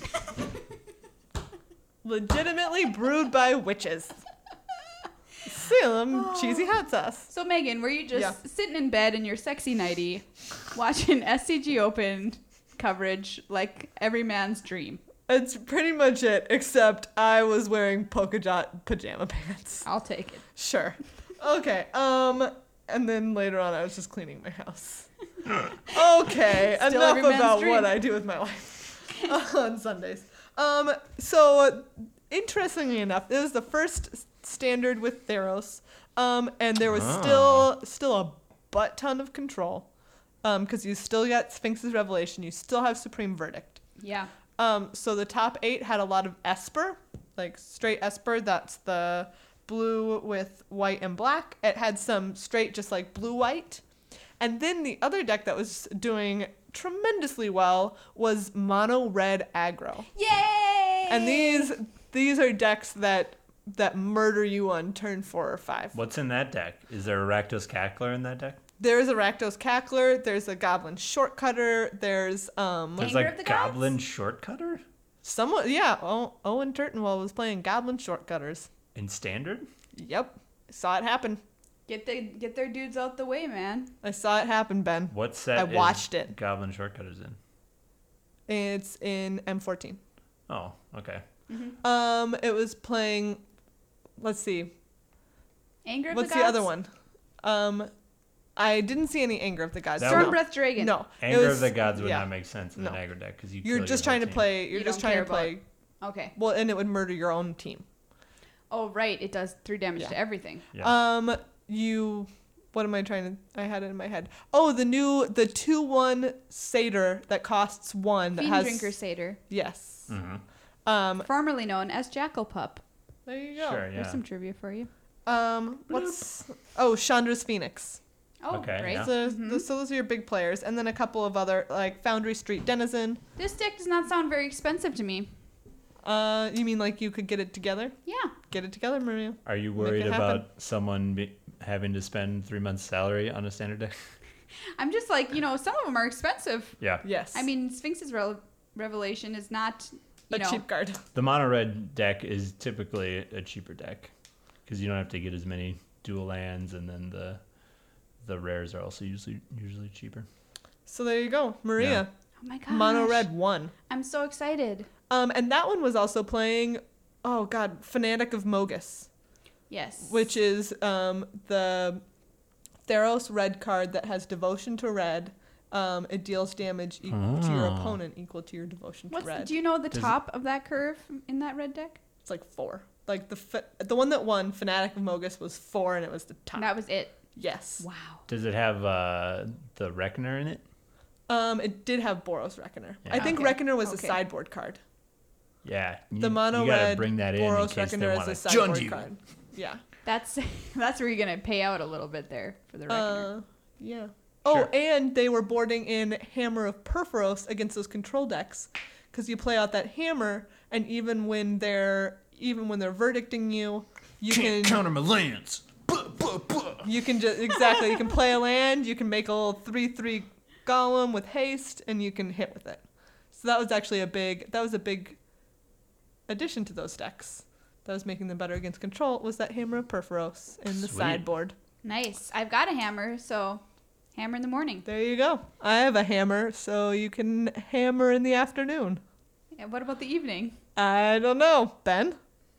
[SPEAKER 1] Legitimately brewed by witches. Salem cheesy hot sauce.
[SPEAKER 2] So Megan, were you just
[SPEAKER 1] Yeah.
[SPEAKER 2] sitting in bed in your sexy nightie, watching SCG Open coverage like every man's dream?
[SPEAKER 1] It's pretty much it, except I was wearing polka dot pajama pants.
[SPEAKER 2] I'll take it.
[SPEAKER 1] Sure. Okay. And then later on, I was just cleaning my house. Okay.
[SPEAKER 2] Still
[SPEAKER 1] Enough
[SPEAKER 2] every man's
[SPEAKER 1] about
[SPEAKER 2] dream.
[SPEAKER 1] what I do with my life on Sundays. So interestingly enough, it was the first standard with Theros, and there was still a butt ton of control, because you still got Sphinx's Revelation, you still have Supreme Verdict.
[SPEAKER 2] Yeah.
[SPEAKER 1] So the top 8 had a lot of Esper, like straight Esper. That's the blue with white and black. It had some straight, just like blue-white. And then the other deck that was doing tremendously well was mono red aggro.
[SPEAKER 2] Yay!
[SPEAKER 1] And these are decks that murder you on turn 4 or 5.
[SPEAKER 3] What's in that deck? Is there a Rakdos Cackler in that deck?
[SPEAKER 1] There's a Rakdos Cackler. There's a Goblin Shortcutter. There's
[SPEAKER 3] There's
[SPEAKER 2] Anger of
[SPEAKER 3] like
[SPEAKER 2] the
[SPEAKER 3] Goblin
[SPEAKER 2] Gods?
[SPEAKER 3] Shortcutter
[SPEAKER 1] someone. Yeah, Owen Turtonwell was playing Goblin Shortcutters.
[SPEAKER 3] in Standard?
[SPEAKER 1] Yep, saw it happen.
[SPEAKER 2] Get their dudes out the way, man.
[SPEAKER 1] I saw it happen, Ben.
[SPEAKER 3] What set
[SPEAKER 1] I watched
[SPEAKER 3] is
[SPEAKER 1] it.
[SPEAKER 3] Goblin Shortcutters in?
[SPEAKER 1] It's in M14.
[SPEAKER 3] Oh, okay.
[SPEAKER 1] It was playing. Let's see.
[SPEAKER 2] Anger of
[SPEAKER 1] What's
[SPEAKER 2] the
[SPEAKER 1] the
[SPEAKER 2] Gods?
[SPEAKER 1] other one? I didn't see any Anger of the Gods.
[SPEAKER 3] That
[SPEAKER 1] no.
[SPEAKER 3] would-
[SPEAKER 2] Stormbreath Dragon.
[SPEAKER 1] No. it
[SPEAKER 3] Anger
[SPEAKER 1] was-
[SPEAKER 3] of the Gods would
[SPEAKER 1] yeah.
[SPEAKER 3] not make sense in
[SPEAKER 1] No.
[SPEAKER 3] an aggro deck because
[SPEAKER 1] You're just trying to play. You're
[SPEAKER 2] You
[SPEAKER 1] just
[SPEAKER 2] don't
[SPEAKER 1] trying to
[SPEAKER 2] care
[SPEAKER 1] play.
[SPEAKER 2] Okay.
[SPEAKER 1] Well, and it would murder your own team.
[SPEAKER 2] Oh, right. It does 3 damage
[SPEAKER 1] Yeah.
[SPEAKER 2] to everything.
[SPEAKER 3] Yeah.
[SPEAKER 1] You. What am I trying to? I had it in my head. Oh, the 2/1 satyr that costs 1 that
[SPEAKER 2] Fiend
[SPEAKER 1] has.
[SPEAKER 2] Drinker Satyr,
[SPEAKER 1] Yes.
[SPEAKER 3] Mm-hmm.
[SPEAKER 2] formerly known as Jackal Pup.
[SPEAKER 1] There you go.
[SPEAKER 3] Sure,
[SPEAKER 2] There's
[SPEAKER 3] yeah.
[SPEAKER 2] some trivia for you.
[SPEAKER 1] What's? Oh, Chandra's Phoenix.
[SPEAKER 2] Oh,
[SPEAKER 3] Okay,
[SPEAKER 2] right.
[SPEAKER 3] yeah.
[SPEAKER 1] So, so those are your big players, and then a couple of other like Foundry Street Denizen.
[SPEAKER 2] This deck does not sound very expensive to me.
[SPEAKER 1] You mean like you could get it together?
[SPEAKER 2] Yeah.
[SPEAKER 1] Get it together, Maria.
[SPEAKER 3] Are you
[SPEAKER 1] Make
[SPEAKER 3] worried
[SPEAKER 1] it happen.
[SPEAKER 3] about someone having to spend 3 months' salary on a standard deck?
[SPEAKER 2] I'm just like, some of them are expensive.
[SPEAKER 3] Yeah.
[SPEAKER 1] Yes.
[SPEAKER 2] I mean, Sphinx's Revelation is not,
[SPEAKER 1] a cheap card.
[SPEAKER 3] The mono red deck is typically a cheaper deck because you don't have to get as many dual lands, and then the rares are also usually cheaper.
[SPEAKER 1] So there you go, Maria.
[SPEAKER 3] Yeah.
[SPEAKER 2] Oh my gosh.
[SPEAKER 1] Mono red 1.
[SPEAKER 2] I'm so excited.
[SPEAKER 1] And that one was also playing, oh god, Fanatic of Mogus,
[SPEAKER 2] Yes.
[SPEAKER 1] which is the Theros red card that has Devotion to red. It deals damage equal to your opponent equal to your Devotion to red.
[SPEAKER 2] Do you know the
[SPEAKER 3] Does
[SPEAKER 2] top of that curve in that red deck?
[SPEAKER 1] It's like 4. Like the one that won Fanatic of Mogus was 4, and it was the top.
[SPEAKER 2] That was it.
[SPEAKER 1] Yes.
[SPEAKER 2] Wow.
[SPEAKER 3] Does it have the Reckoner in it?
[SPEAKER 1] It did have Boros Reckoner. I
[SPEAKER 3] Yeah.
[SPEAKER 1] think
[SPEAKER 2] Okay.
[SPEAKER 1] Reckoner was
[SPEAKER 2] Okay.
[SPEAKER 1] a sideboard card.
[SPEAKER 3] Yeah.
[SPEAKER 1] The mono
[SPEAKER 3] you gotta
[SPEAKER 1] red
[SPEAKER 3] bring that in
[SPEAKER 1] Boros
[SPEAKER 3] case they
[SPEAKER 1] Reckoner is
[SPEAKER 3] want
[SPEAKER 1] a
[SPEAKER 3] to jund
[SPEAKER 1] sideboard
[SPEAKER 3] you.
[SPEAKER 1] card. Yeah.
[SPEAKER 2] That's where you're gonna pay out a little bit there for the Reckoner.
[SPEAKER 1] Yeah. Oh,
[SPEAKER 3] Sure.
[SPEAKER 1] and they were boarding in Hammer of Perforos against those control decks, because you play out that hammer, and even when they're verdicting you, you
[SPEAKER 3] Can't
[SPEAKER 1] can
[SPEAKER 3] counter my lands.
[SPEAKER 1] you can just exactly you can play a land, you can make a little 3/3 golem with haste, and you can hit with it. So that was actually a big addition to those decks. That was making them better against control was that Hammer of Perforos in the
[SPEAKER 3] Sweet.
[SPEAKER 1] sideboard.
[SPEAKER 2] Nice. I've got a hammer, so hammer in the morning.
[SPEAKER 1] There you go. I have a hammer, so you can hammer in the afternoon.
[SPEAKER 2] And what about the evening?
[SPEAKER 1] I don't know, Ben.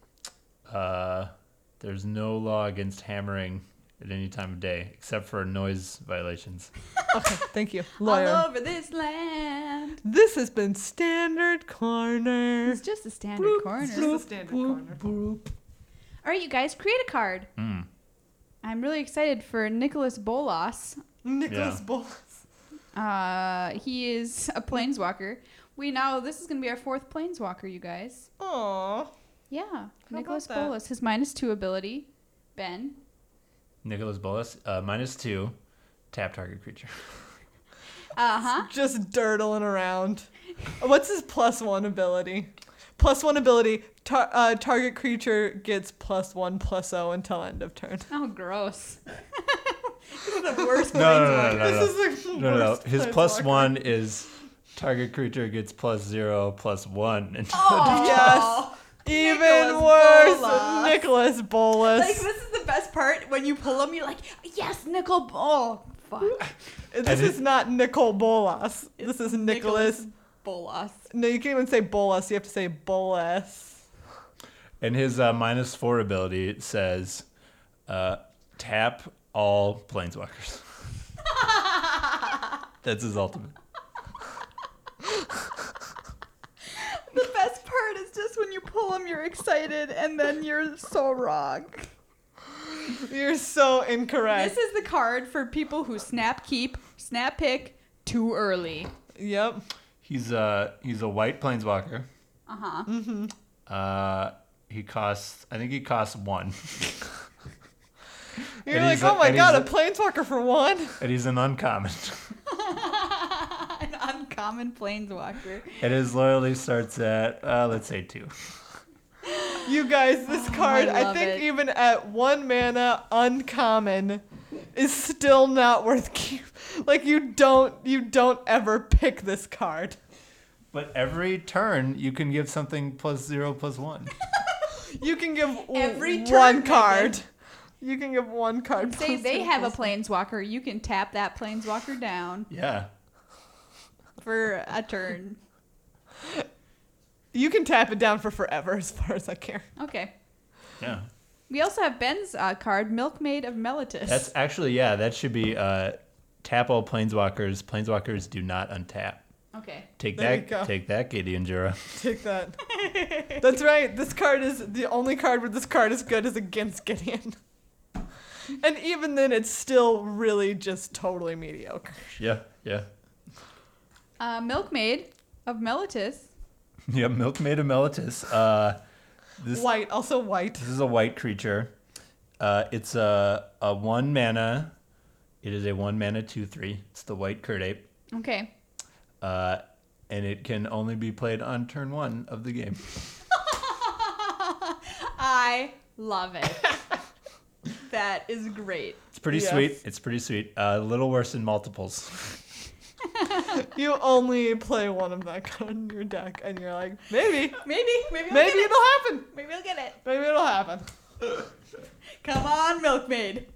[SPEAKER 3] There's no law against hammering at any time of day except for noise violations.
[SPEAKER 1] Okay, thank you, lawyer.
[SPEAKER 2] All over this land.
[SPEAKER 1] This has been Standard Corner.
[SPEAKER 2] It's just a standard corner.
[SPEAKER 1] Just a standard corner.
[SPEAKER 2] All right, you guys, create a card. I'm really excited for Nicholas Bolas.
[SPEAKER 1] Nicholas
[SPEAKER 3] Yeah.
[SPEAKER 1] Bolas.
[SPEAKER 2] He is a planeswalker. This is going to be our 4th planeswalker, you guys.
[SPEAKER 1] Aww.
[SPEAKER 2] Yeah. Nicholas
[SPEAKER 1] about that?
[SPEAKER 2] Bolas. His -2 ability. Ben.
[SPEAKER 3] Nicholas Bolas, -2, tap target creature.
[SPEAKER 2] Uh-huh.
[SPEAKER 1] Just dirtling around. What's his +1 ability? +1 ability, target creature gets +1/+0 until end of turn.
[SPEAKER 2] Oh, gross.
[SPEAKER 1] This is the worst
[SPEAKER 3] No.
[SPEAKER 1] This is the
[SPEAKER 3] No.
[SPEAKER 1] worst
[SPEAKER 3] His
[SPEAKER 1] planeswalker.
[SPEAKER 3] +1 is target creature gets +0/+1 until
[SPEAKER 2] Oh.
[SPEAKER 1] Yes. Even
[SPEAKER 2] Nicholas
[SPEAKER 1] worse,
[SPEAKER 2] Bolas.
[SPEAKER 1] Nicholas Bolas.
[SPEAKER 2] Like, this is the best part. When you pull him, you're like, yes, Nicol. Oh, fuck.
[SPEAKER 1] This is not Nicole Bolas. This is Nicholas.
[SPEAKER 2] Bolas.
[SPEAKER 1] No, you can't even say Bolas. You have to say Bolas.
[SPEAKER 3] And his -4 ability says, tap all planeswalkers. That's his ultimate.
[SPEAKER 2] The best part is just when you pull him, you're excited, and then you're so wrong.
[SPEAKER 1] You're so incorrect.
[SPEAKER 2] This is the card for people who snap pick too early.
[SPEAKER 1] Yep.
[SPEAKER 3] He's a white planeswalker.
[SPEAKER 2] Uh-huh.
[SPEAKER 3] He costs 1.
[SPEAKER 1] You're
[SPEAKER 3] And
[SPEAKER 1] like,
[SPEAKER 3] he's
[SPEAKER 1] oh my
[SPEAKER 3] and
[SPEAKER 1] god, a
[SPEAKER 3] he's
[SPEAKER 1] planeswalker for 1?
[SPEAKER 3] And he's an uncommon.
[SPEAKER 2] An uncommon planeswalker.
[SPEAKER 3] And his loyalty starts at, let's say 2.
[SPEAKER 1] You guys, this card, I
[SPEAKER 2] love
[SPEAKER 1] think
[SPEAKER 2] it.
[SPEAKER 1] even at 1 mana uncommon is still not worth like you don't ever pick this card.
[SPEAKER 3] But every turn, you can give something +0/+1.
[SPEAKER 1] You can give
[SPEAKER 2] Every turn,
[SPEAKER 1] one
[SPEAKER 2] Megan.
[SPEAKER 1] card. You can give one card.
[SPEAKER 2] Say
[SPEAKER 1] plus
[SPEAKER 2] they
[SPEAKER 1] two
[SPEAKER 2] have a
[SPEAKER 1] plus-
[SPEAKER 2] planeswalker, you can tap that planeswalker down
[SPEAKER 3] Yeah.
[SPEAKER 2] for a turn.
[SPEAKER 1] You can tap it down for forever as far as I care.
[SPEAKER 2] Okay.
[SPEAKER 3] Yeah.
[SPEAKER 2] We also have Ben's card, Milkmaid of Meletis.
[SPEAKER 3] That's actually, yeah, that should be tap all planeswalkers. Planeswalkers do not untap.
[SPEAKER 2] Okay.
[SPEAKER 3] Take
[SPEAKER 1] There you go.
[SPEAKER 3] that, take that, Gideon Jura.
[SPEAKER 1] Take that. That's right. This card is the only card where this card is good is against Gideon. And even then, it's still really just totally mediocre.
[SPEAKER 3] Yeah, yeah.
[SPEAKER 2] Milkmaid of Meletis.
[SPEAKER 3] Yep, Milkmaid of Meletis. This
[SPEAKER 1] White, also white.
[SPEAKER 3] this is a white creature. It's a 1 mana. It is a 1 mana 2/3. It's the white Kurt Ape.
[SPEAKER 2] Okay.
[SPEAKER 3] And it can only be played on turn 1 of the game.
[SPEAKER 2] I love it. That is great.
[SPEAKER 3] It's pretty
[SPEAKER 1] Yes.
[SPEAKER 3] sweet. It's pretty sweet. A little worse than multiples.
[SPEAKER 1] You only play one of that card in your deck, and you're like, maybe
[SPEAKER 2] Maybe I'll
[SPEAKER 1] maybe
[SPEAKER 2] get it.
[SPEAKER 1] it'll happen.
[SPEAKER 2] Maybe I'll get it.
[SPEAKER 1] Maybe it'll happen.
[SPEAKER 2] Come on, Milkmaid.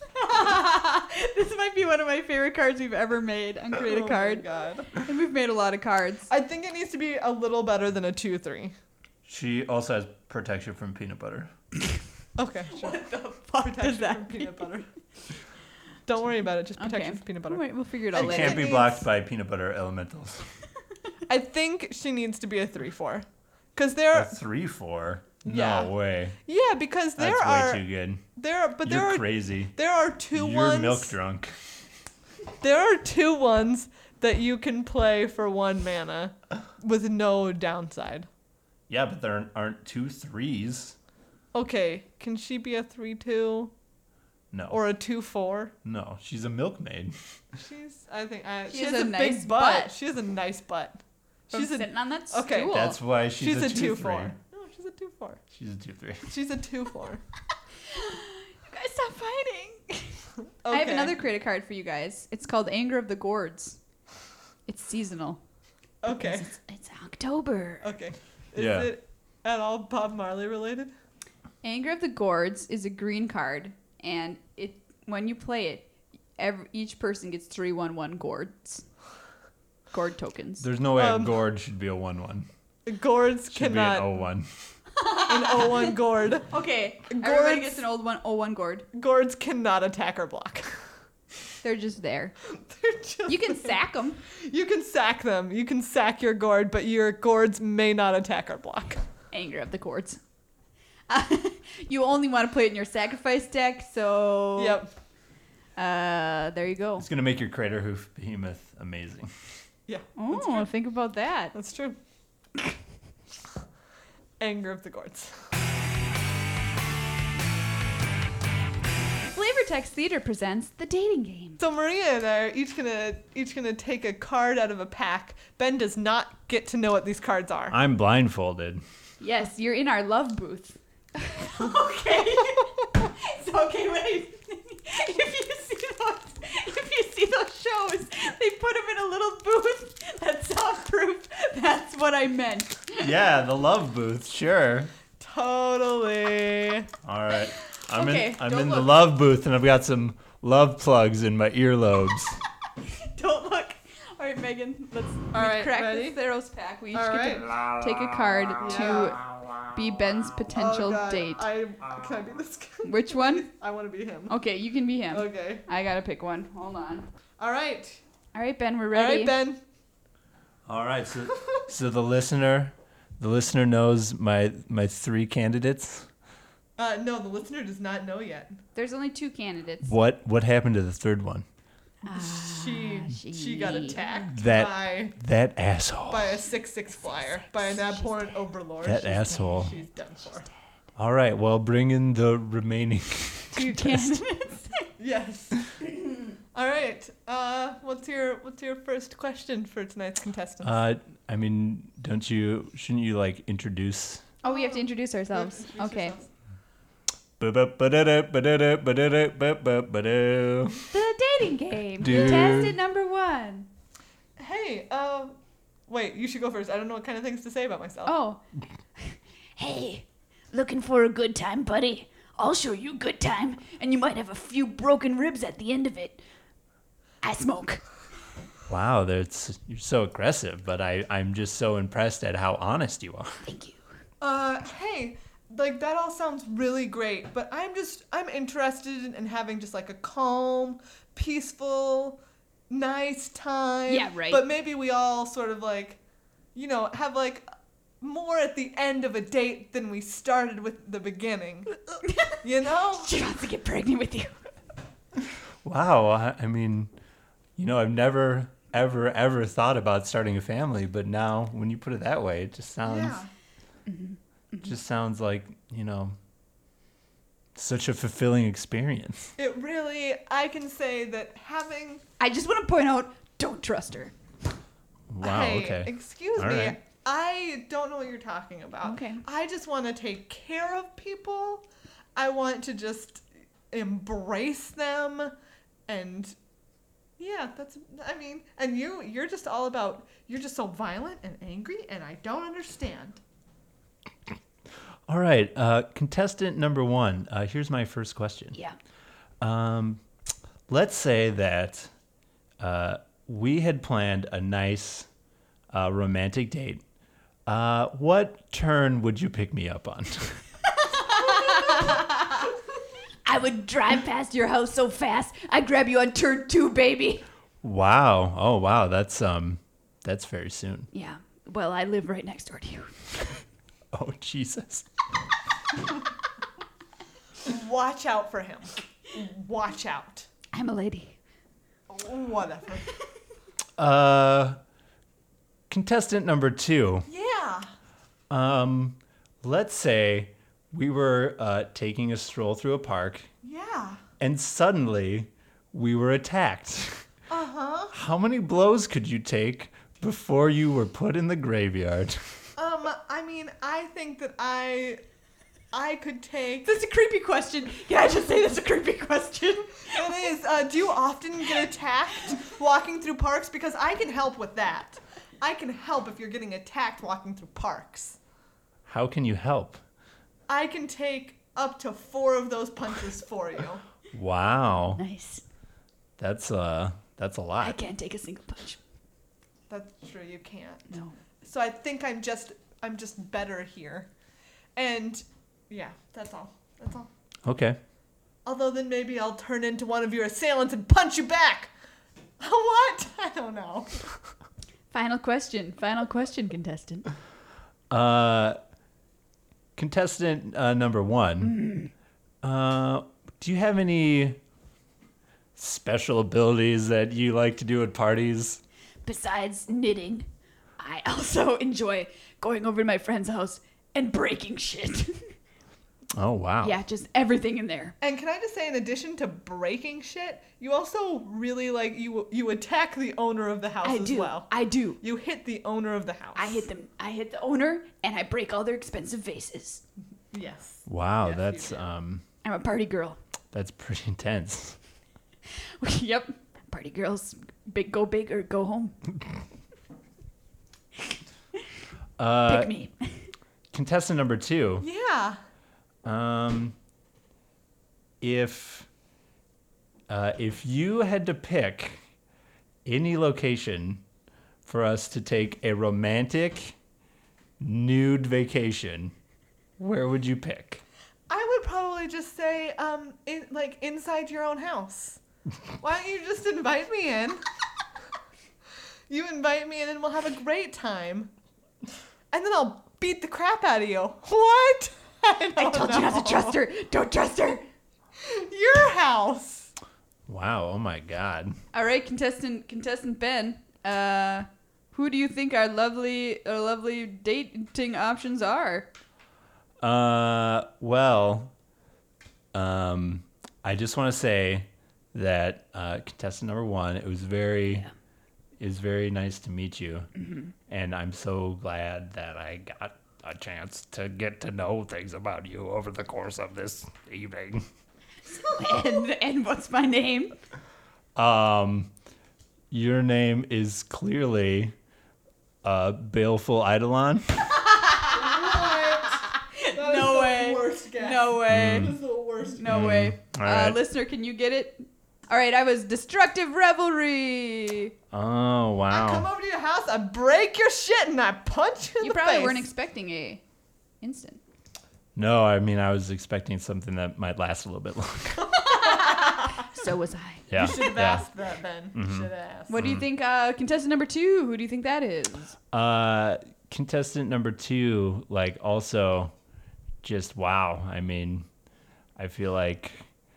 [SPEAKER 2] This might be one of my favorite cards we've ever made on Create a
[SPEAKER 1] Oh my
[SPEAKER 2] Card.
[SPEAKER 1] God.
[SPEAKER 2] And we've made a lot of cards.
[SPEAKER 1] I think it needs to be a little better than a 2/3.
[SPEAKER 3] She also has protection from peanut butter.
[SPEAKER 1] Okay, sure.
[SPEAKER 2] What the fuck does
[SPEAKER 1] Protection
[SPEAKER 2] that
[SPEAKER 1] from peanut butter. Don't worry about it. Just protection
[SPEAKER 2] Okay.
[SPEAKER 1] from peanut butter.
[SPEAKER 2] We'll figure it
[SPEAKER 1] I
[SPEAKER 2] out
[SPEAKER 3] It
[SPEAKER 2] later.
[SPEAKER 3] can't be
[SPEAKER 1] means-
[SPEAKER 3] blocked by peanut butter elementals.
[SPEAKER 1] I think she needs to be a 3/4. Because
[SPEAKER 3] A
[SPEAKER 1] there,
[SPEAKER 3] 3/4?
[SPEAKER 1] Yeah.
[SPEAKER 3] No way.
[SPEAKER 1] yeah, because there
[SPEAKER 3] That's
[SPEAKER 1] are
[SPEAKER 3] way too good.
[SPEAKER 1] but
[SPEAKER 3] You're
[SPEAKER 1] there are
[SPEAKER 3] crazy.
[SPEAKER 1] there are 2
[SPEAKER 3] You're
[SPEAKER 1] ones.
[SPEAKER 3] milk drunk.
[SPEAKER 1] There are 2 ones that you can play for 1 mana with no downside.
[SPEAKER 3] Yeah, but there aren't 2 3s.
[SPEAKER 1] Okay, can she be a 3/2
[SPEAKER 3] No.
[SPEAKER 1] or a 2/4?
[SPEAKER 3] No, she's a milkmaid.
[SPEAKER 1] I think
[SPEAKER 2] She
[SPEAKER 1] she
[SPEAKER 2] has
[SPEAKER 1] has
[SPEAKER 2] a
[SPEAKER 1] a
[SPEAKER 2] nice
[SPEAKER 1] big butt.
[SPEAKER 2] butt.
[SPEAKER 1] She has a nice butt.
[SPEAKER 2] From
[SPEAKER 1] She's a
[SPEAKER 2] sitting on that
[SPEAKER 1] okay,
[SPEAKER 2] stool.
[SPEAKER 3] That's why she's a
[SPEAKER 1] 2/4.
[SPEAKER 3] 2/3.
[SPEAKER 1] No, she's a 2/4.
[SPEAKER 3] She's a 2/3.
[SPEAKER 1] She's a 2/4.
[SPEAKER 2] You guys stop fighting. I have
[SPEAKER 1] Okay.
[SPEAKER 2] another Create a Card for you guys. It's called Anger of the Gourds. It's seasonal.
[SPEAKER 1] Okay.
[SPEAKER 2] It's October.
[SPEAKER 1] Okay. Is
[SPEAKER 3] Yeah.
[SPEAKER 1] it at all Bob Marley related?
[SPEAKER 2] Anger of the Gourds is a green card, and it when you play it, each person gets 3/1/1 gourds. Gourd tokens.
[SPEAKER 3] There's no way a
[SPEAKER 1] Um,
[SPEAKER 3] gourd should be a 1/1.
[SPEAKER 1] Gourds
[SPEAKER 3] Should
[SPEAKER 1] cannot.
[SPEAKER 3] be an 0/1.
[SPEAKER 1] An 0/1 gourd.
[SPEAKER 2] Okay,
[SPEAKER 1] Gourds-
[SPEAKER 2] everybody gets an old 1/1 gourd.
[SPEAKER 1] Gourds cannot attack or block.
[SPEAKER 2] They're just there.
[SPEAKER 1] They're just-
[SPEAKER 2] You can sack them.
[SPEAKER 1] You can sack them. You can sack your gourd, but your gourds may not attack or block.
[SPEAKER 2] Anger of the Gourds. You only want to play it in your sacrifice deck, so
[SPEAKER 1] Yep.
[SPEAKER 2] there you go.
[SPEAKER 3] It's going to make your Crater Hoof Behemoth amazing.
[SPEAKER 1] Yeah.
[SPEAKER 2] Oh, think about that.
[SPEAKER 1] That's true. Anger of the gourds.
[SPEAKER 2] Flavortext Theater presents The Dating Game.
[SPEAKER 1] So Maria and I are each gonna take a card out of a pack. Ben does not get to know what these cards are.
[SPEAKER 3] I'm blindfolded.
[SPEAKER 2] Yes, you're in our love booth. Okay. So okay, wait. If you see those shows, they put them in a little booth that's soundproof. That's what I meant.
[SPEAKER 3] Yeah, the love booth, sure.
[SPEAKER 1] Totally.
[SPEAKER 3] All right. I'm
[SPEAKER 2] Okay,
[SPEAKER 3] I'm
[SPEAKER 2] don't
[SPEAKER 3] in the
[SPEAKER 2] look.
[SPEAKER 3] love booth and I've got some love plugs in my earlobes.
[SPEAKER 2] Don't look. All right, Megan. Let's
[SPEAKER 1] All right,
[SPEAKER 2] crack
[SPEAKER 1] ready?
[SPEAKER 2] this Theros pack. We each
[SPEAKER 1] All
[SPEAKER 2] get to take a card to be Ben's potential
[SPEAKER 1] Oh, God.
[SPEAKER 2] date.
[SPEAKER 1] Can I be this guy?
[SPEAKER 2] Which one?
[SPEAKER 1] I want to be him.
[SPEAKER 2] Okay, you can be him.
[SPEAKER 1] Okay.
[SPEAKER 2] I gotta pick one. Hold on.
[SPEAKER 1] All right.
[SPEAKER 2] All right, Ben, we're
[SPEAKER 1] All
[SPEAKER 2] ready.
[SPEAKER 1] right, Ben.
[SPEAKER 3] All right, so the listener knows my 3 candidates.
[SPEAKER 1] No, the listener does not know yet.
[SPEAKER 2] There's only 2 candidates.
[SPEAKER 3] What happened to the third one?
[SPEAKER 1] She got attacked
[SPEAKER 3] That
[SPEAKER 1] by
[SPEAKER 3] asshole.
[SPEAKER 1] a 6/6 flyer by an abhorrent overlord.
[SPEAKER 3] That asshole.
[SPEAKER 1] She's done for.
[SPEAKER 3] All right, well, bring in the remaining
[SPEAKER 2] 2 candidates.
[SPEAKER 1] Yes. All right. What's your first question for tonight's contestants?
[SPEAKER 3] I mean, shouldn't you like introduce?
[SPEAKER 2] Oh, we have to introduce ourselves.
[SPEAKER 1] Introduce
[SPEAKER 2] Okay.
[SPEAKER 1] yourselves.
[SPEAKER 3] Ba-ba-ba-da-da-ba-da-da-ba-da-ba-da.
[SPEAKER 2] The dating game.
[SPEAKER 3] Dude.
[SPEAKER 2] Contestant number 1.
[SPEAKER 1] Hey, wait, you should go first. I don't know what kind of things to say about myself.
[SPEAKER 2] Oh.
[SPEAKER 4] Hey, looking for a good time, buddy? I'll show you a good time, and you might have a few broken ribs at the end of it. I smoke.
[SPEAKER 3] Wow, you're so aggressive, but I'm just so impressed at how honest you are.
[SPEAKER 4] Thank you.
[SPEAKER 1] Hey, like that all sounds really great, but I'm interested in having just like a calm, peaceful, nice time.
[SPEAKER 2] Yeah, right.
[SPEAKER 1] But maybe we all sort of like, have like more at the end of a date than we started with the beginning. You know?
[SPEAKER 2] She wants to get pregnant with you.
[SPEAKER 3] Wow. I mean, I've never, ever thought about starting a family, but now when you put it that way, it just sounds, like, such a fulfilling experience.
[SPEAKER 1] It really, I can say that having...
[SPEAKER 2] I just want to point out, don't trust her.
[SPEAKER 3] Wow,
[SPEAKER 1] Hey,
[SPEAKER 3] okay.
[SPEAKER 1] excuse
[SPEAKER 3] All
[SPEAKER 1] me.
[SPEAKER 3] right.
[SPEAKER 1] I don't know what you're talking about.
[SPEAKER 2] Okay.
[SPEAKER 1] I just want to take care of people. I want to just embrace them. And yeah, and you're just all about, you're just so violent and angry, and I don't understand.
[SPEAKER 3] All right. Contestant number 1. Here's my first question.
[SPEAKER 2] Yeah.
[SPEAKER 3] Let's say that we had planned a nice romantic date. What turn would you pick me up on?
[SPEAKER 4] I would drive past your house so fast, I'd grab you on turn 2, baby.
[SPEAKER 3] Wow. Oh, wow. That's very soon.
[SPEAKER 2] Yeah. Well, I live right next door to you.
[SPEAKER 3] Oh, Jesus.
[SPEAKER 1] Watch out for him. Watch out.
[SPEAKER 2] I'm a lady.
[SPEAKER 1] Whatever.
[SPEAKER 3] Contestant number 2.
[SPEAKER 1] Yeah.
[SPEAKER 3] Let's say we were taking a stroll through a park,
[SPEAKER 1] Yeah.
[SPEAKER 3] and suddenly we were attacked.
[SPEAKER 1] Uh-huh.
[SPEAKER 3] How many blows could you take before you were put in the graveyard?
[SPEAKER 1] I think that I could take...
[SPEAKER 2] That's a creepy question. Can I just say that's a creepy question?
[SPEAKER 1] It is. Do you often get attacked walking through parks? Because I can help with that. I can help if you're getting attacked walking through parks.
[SPEAKER 3] How can you help?
[SPEAKER 1] I can take up to 4 of those punches for you.
[SPEAKER 3] Wow.
[SPEAKER 2] Nice.
[SPEAKER 3] That's a
[SPEAKER 2] I
[SPEAKER 3] lot.
[SPEAKER 2] can't take a single punch.
[SPEAKER 1] That's true, you can't.
[SPEAKER 2] No.
[SPEAKER 1] So I think I'm just better here. And yeah, that's all. That's all.
[SPEAKER 3] Okay.
[SPEAKER 1] Although then maybe I'll turn into one of your assailants and punch you back. What? I don't know.
[SPEAKER 2] Final question, contestant.
[SPEAKER 3] Contestant number 1. Do you have any special abilities that you like to do at parties?
[SPEAKER 4] Besides knitting, I also enjoy going over to my friend's house and breaking shit.
[SPEAKER 3] Oh, wow.
[SPEAKER 2] Yeah, just everything in there.
[SPEAKER 1] And can I just say, in addition to breaking shit, you also really you attack the owner of the house as well.
[SPEAKER 2] I do.
[SPEAKER 1] You hit the owner of the house.
[SPEAKER 4] I hit the owner, and I break all their expensive vases.
[SPEAKER 1] Yes.
[SPEAKER 3] Wow,
[SPEAKER 1] Yes,
[SPEAKER 3] that's
[SPEAKER 1] you do.
[SPEAKER 2] I'm a party girl.
[SPEAKER 3] that's pretty intense.
[SPEAKER 2] Yep.
[SPEAKER 4] Party girls, go big or go home. Pick me.
[SPEAKER 3] Contestant number 2.
[SPEAKER 1] Yeah.
[SPEAKER 3] If you had to pick any location for us to take a romantic nude vacation, where would you pick?
[SPEAKER 1] I would probably just say, inside your own house. Why don't you just invite me in? You invite me in and we'll have a great time. And then I'll beat the crap out of you. What? I
[SPEAKER 4] told you not to trust her. Don't trust her.
[SPEAKER 1] Your house.
[SPEAKER 3] Wow, oh my God.
[SPEAKER 2] All right, contestant Ben. Who do you think our lovely dating options are?
[SPEAKER 3] Well, I just want to say that contestant number 1, it was very nice to meet you, and I'm so glad that I got a chance to get to know things about you over the course of this evening.
[SPEAKER 2] and what's my name?
[SPEAKER 3] Your name is clearly Baleful Eidolon.
[SPEAKER 2] No way.
[SPEAKER 1] Worst guess.
[SPEAKER 2] No way.
[SPEAKER 1] This is the worst.
[SPEAKER 2] No way.
[SPEAKER 3] All right.
[SPEAKER 2] Listener, can you get it? All right, I was Destructive Revelry.
[SPEAKER 3] Oh,
[SPEAKER 1] I come
[SPEAKER 3] wow.
[SPEAKER 1] over to your house, I break your shit, and I punch you in
[SPEAKER 2] You
[SPEAKER 1] the
[SPEAKER 2] probably
[SPEAKER 1] face.
[SPEAKER 2] weren't expecting a instant.
[SPEAKER 3] No, I mean, I was expecting something that might last a little bit longer.
[SPEAKER 2] So was I.
[SPEAKER 3] Yeah.
[SPEAKER 1] You should have asked that, Ben. You should have asked.
[SPEAKER 2] What do you think, contestant number 2? Who do you think that is?
[SPEAKER 3] Contestant number 2, like, also just wow. I mean, I feel like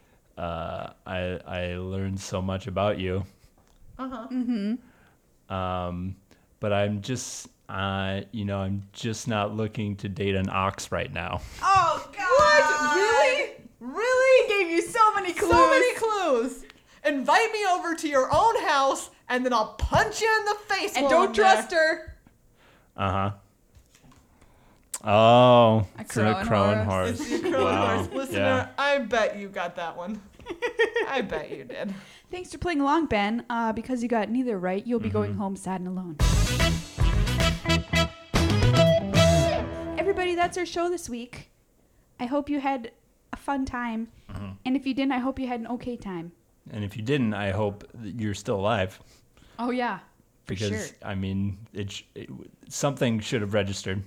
[SPEAKER 3] I learned so much about you. But I'm just I'm just not looking to date an ox right now.
[SPEAKER 2] Oh, God.
[SPEAKER 1] What? Really? Really?
[SPEAKER 2] Gave you so many clues.
[SPEAKER 1] So many clues. Invite me over to your own house, and then I'll punch you in the face.
[SPEAKER 2] And
[SPEAKER 1] while
[SPEAKER 2] don't
[SPEAKER 1] I'm
[SPEAKER 2] trust
[SPEAKER 1] there.
[SPEAKER 2] her.
[SPEAKER 3] Uh-huh. Oh,
[SPEAKER 2] A
[SPEAKER 3] it's a
[SPEAKER 2] crowing
[SPEAKER 3] crowing
[SPEAKER 2] horse.
[SPEAKER 3] horse.
[SPEAKER 1] It's your crowing
[SPEAKER 3] Wow.
[SPEAKER 1] horse. Listener,
[SPEAKER 3] Yeah.
[SPEAKER 1] I bet you got that one. I bet you did.
[SPEAKER 2] Thanks for playing along, Ben. Because you got neither right, you'll be going home sad and alone. Everybody, that's our show this week. I hope you had a fun time. And if you didn't, I hope you had an okay time.
[SPEAKER 3] And if you didn't, I hope that you're still alive.
[SPEAKER 2] Oh, yeah. For
[SPEAKER 3] Because,
[SPEAKER 2] sure.
[SPEAKER 3] I mean, something should have registered.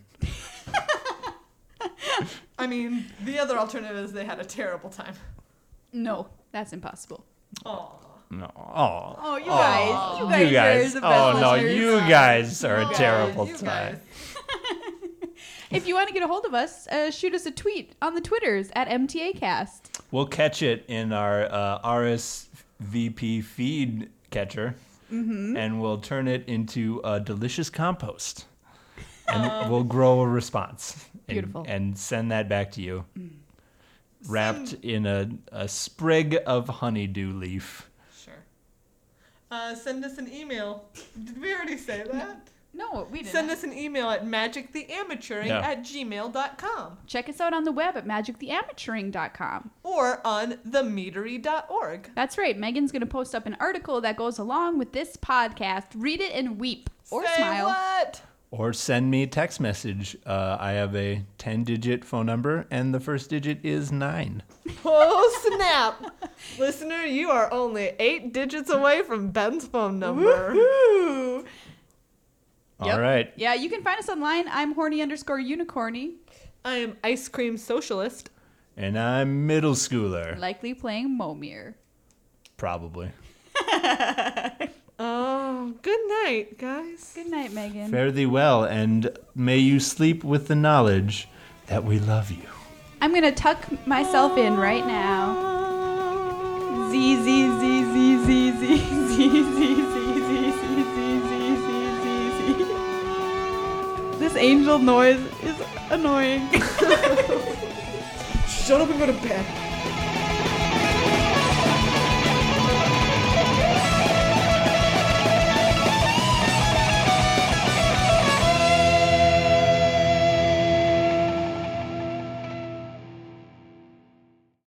[SPEAKER 1] I mean, the other alternative is they had a terrible time.
[SPEAKER 2] No, that's impossible.
[SPEAKER 1] Aw.
[SPEAKER 3] No. Oh.
[SPEAKER 2] Oh, you guys.
[SPEAKER 3] You guys.
[SPEAKER 2] are the best
[SPEAKER 3] Oh, no,
[SPEAKER 2] listeners.
[SPEAKER 3] you guys are a
[SPEAKER 1] You
[SPEAKER 3] terrible
[SPEAKER 1] guys, you
[SPEAKER 3] time.
[SPEAKER 1] guys.
[SPEAKER 2] If you want to get a hold of us, shoot us a tweet on the Twitters at MTAcast.
[SPEAKER 3] We'll catch it in our RSVP feed catcher, and we'll turn it into a delicious compost. And we'll grow a response.
[SPEAKER 2] Beautiful.
[SPEAKER 3] And send that back to you. Wrapped in a sprig of honeydew leaf.
[SPEAKER 1] Sure. Send us an email. Did we already say that?
[SPEAKER 2] No, we didn't.
[SPEAKER 1] Send us an email at magictheamateuring@gmail.com
[SPEAKER 2] Check us out on the web at magictheamateuring.com.
[SPEAKER 1] or on themeadery.org.
[SPEAKER 2] That's right. Megan's going to post up an article that goes along with this podcast. Read it and weep. Or
[SPEAKER 1] Say
[SPEAKER 2] smile.
[SPEAKER 1] what?
[SPEAKER 3] Or send me a text message. I have a 10-digit phone number, and the first digit is 9.
[SPEAKER 1] Oh, snap. Listener, you are only 8 digits away from Ben's phone number.
[SPEAKER 2] Woohoo! Yep.
[SPEAKER 3] All right.
[SPEAKER 2] Yeah, you can find us online. I'm horny_unicorny.
[SPEAKER 1] I am Ice Cream Socialist.
[SPEAKER 3] And I'm middle schooler.
[SPEAKER 2] Likely playing Momir.
[SPEAKER 3] Probably.
[SPEAKER 1] Oh, good night, guys.
[SPEAKER 2] Good night, Megan.
[SPEAKER 3] Fare thee well, and may you sleep with the knowledge that we love you.
[SPEAKER 2] I'm going to tuck myself in right now. Z, Z, Z, Z, Z, Z, Z, Z, Z, Z, Z, Z, Z, Z, Z. This angel noise is annoying.
[SPEAKER 1] Shut up and go to bed.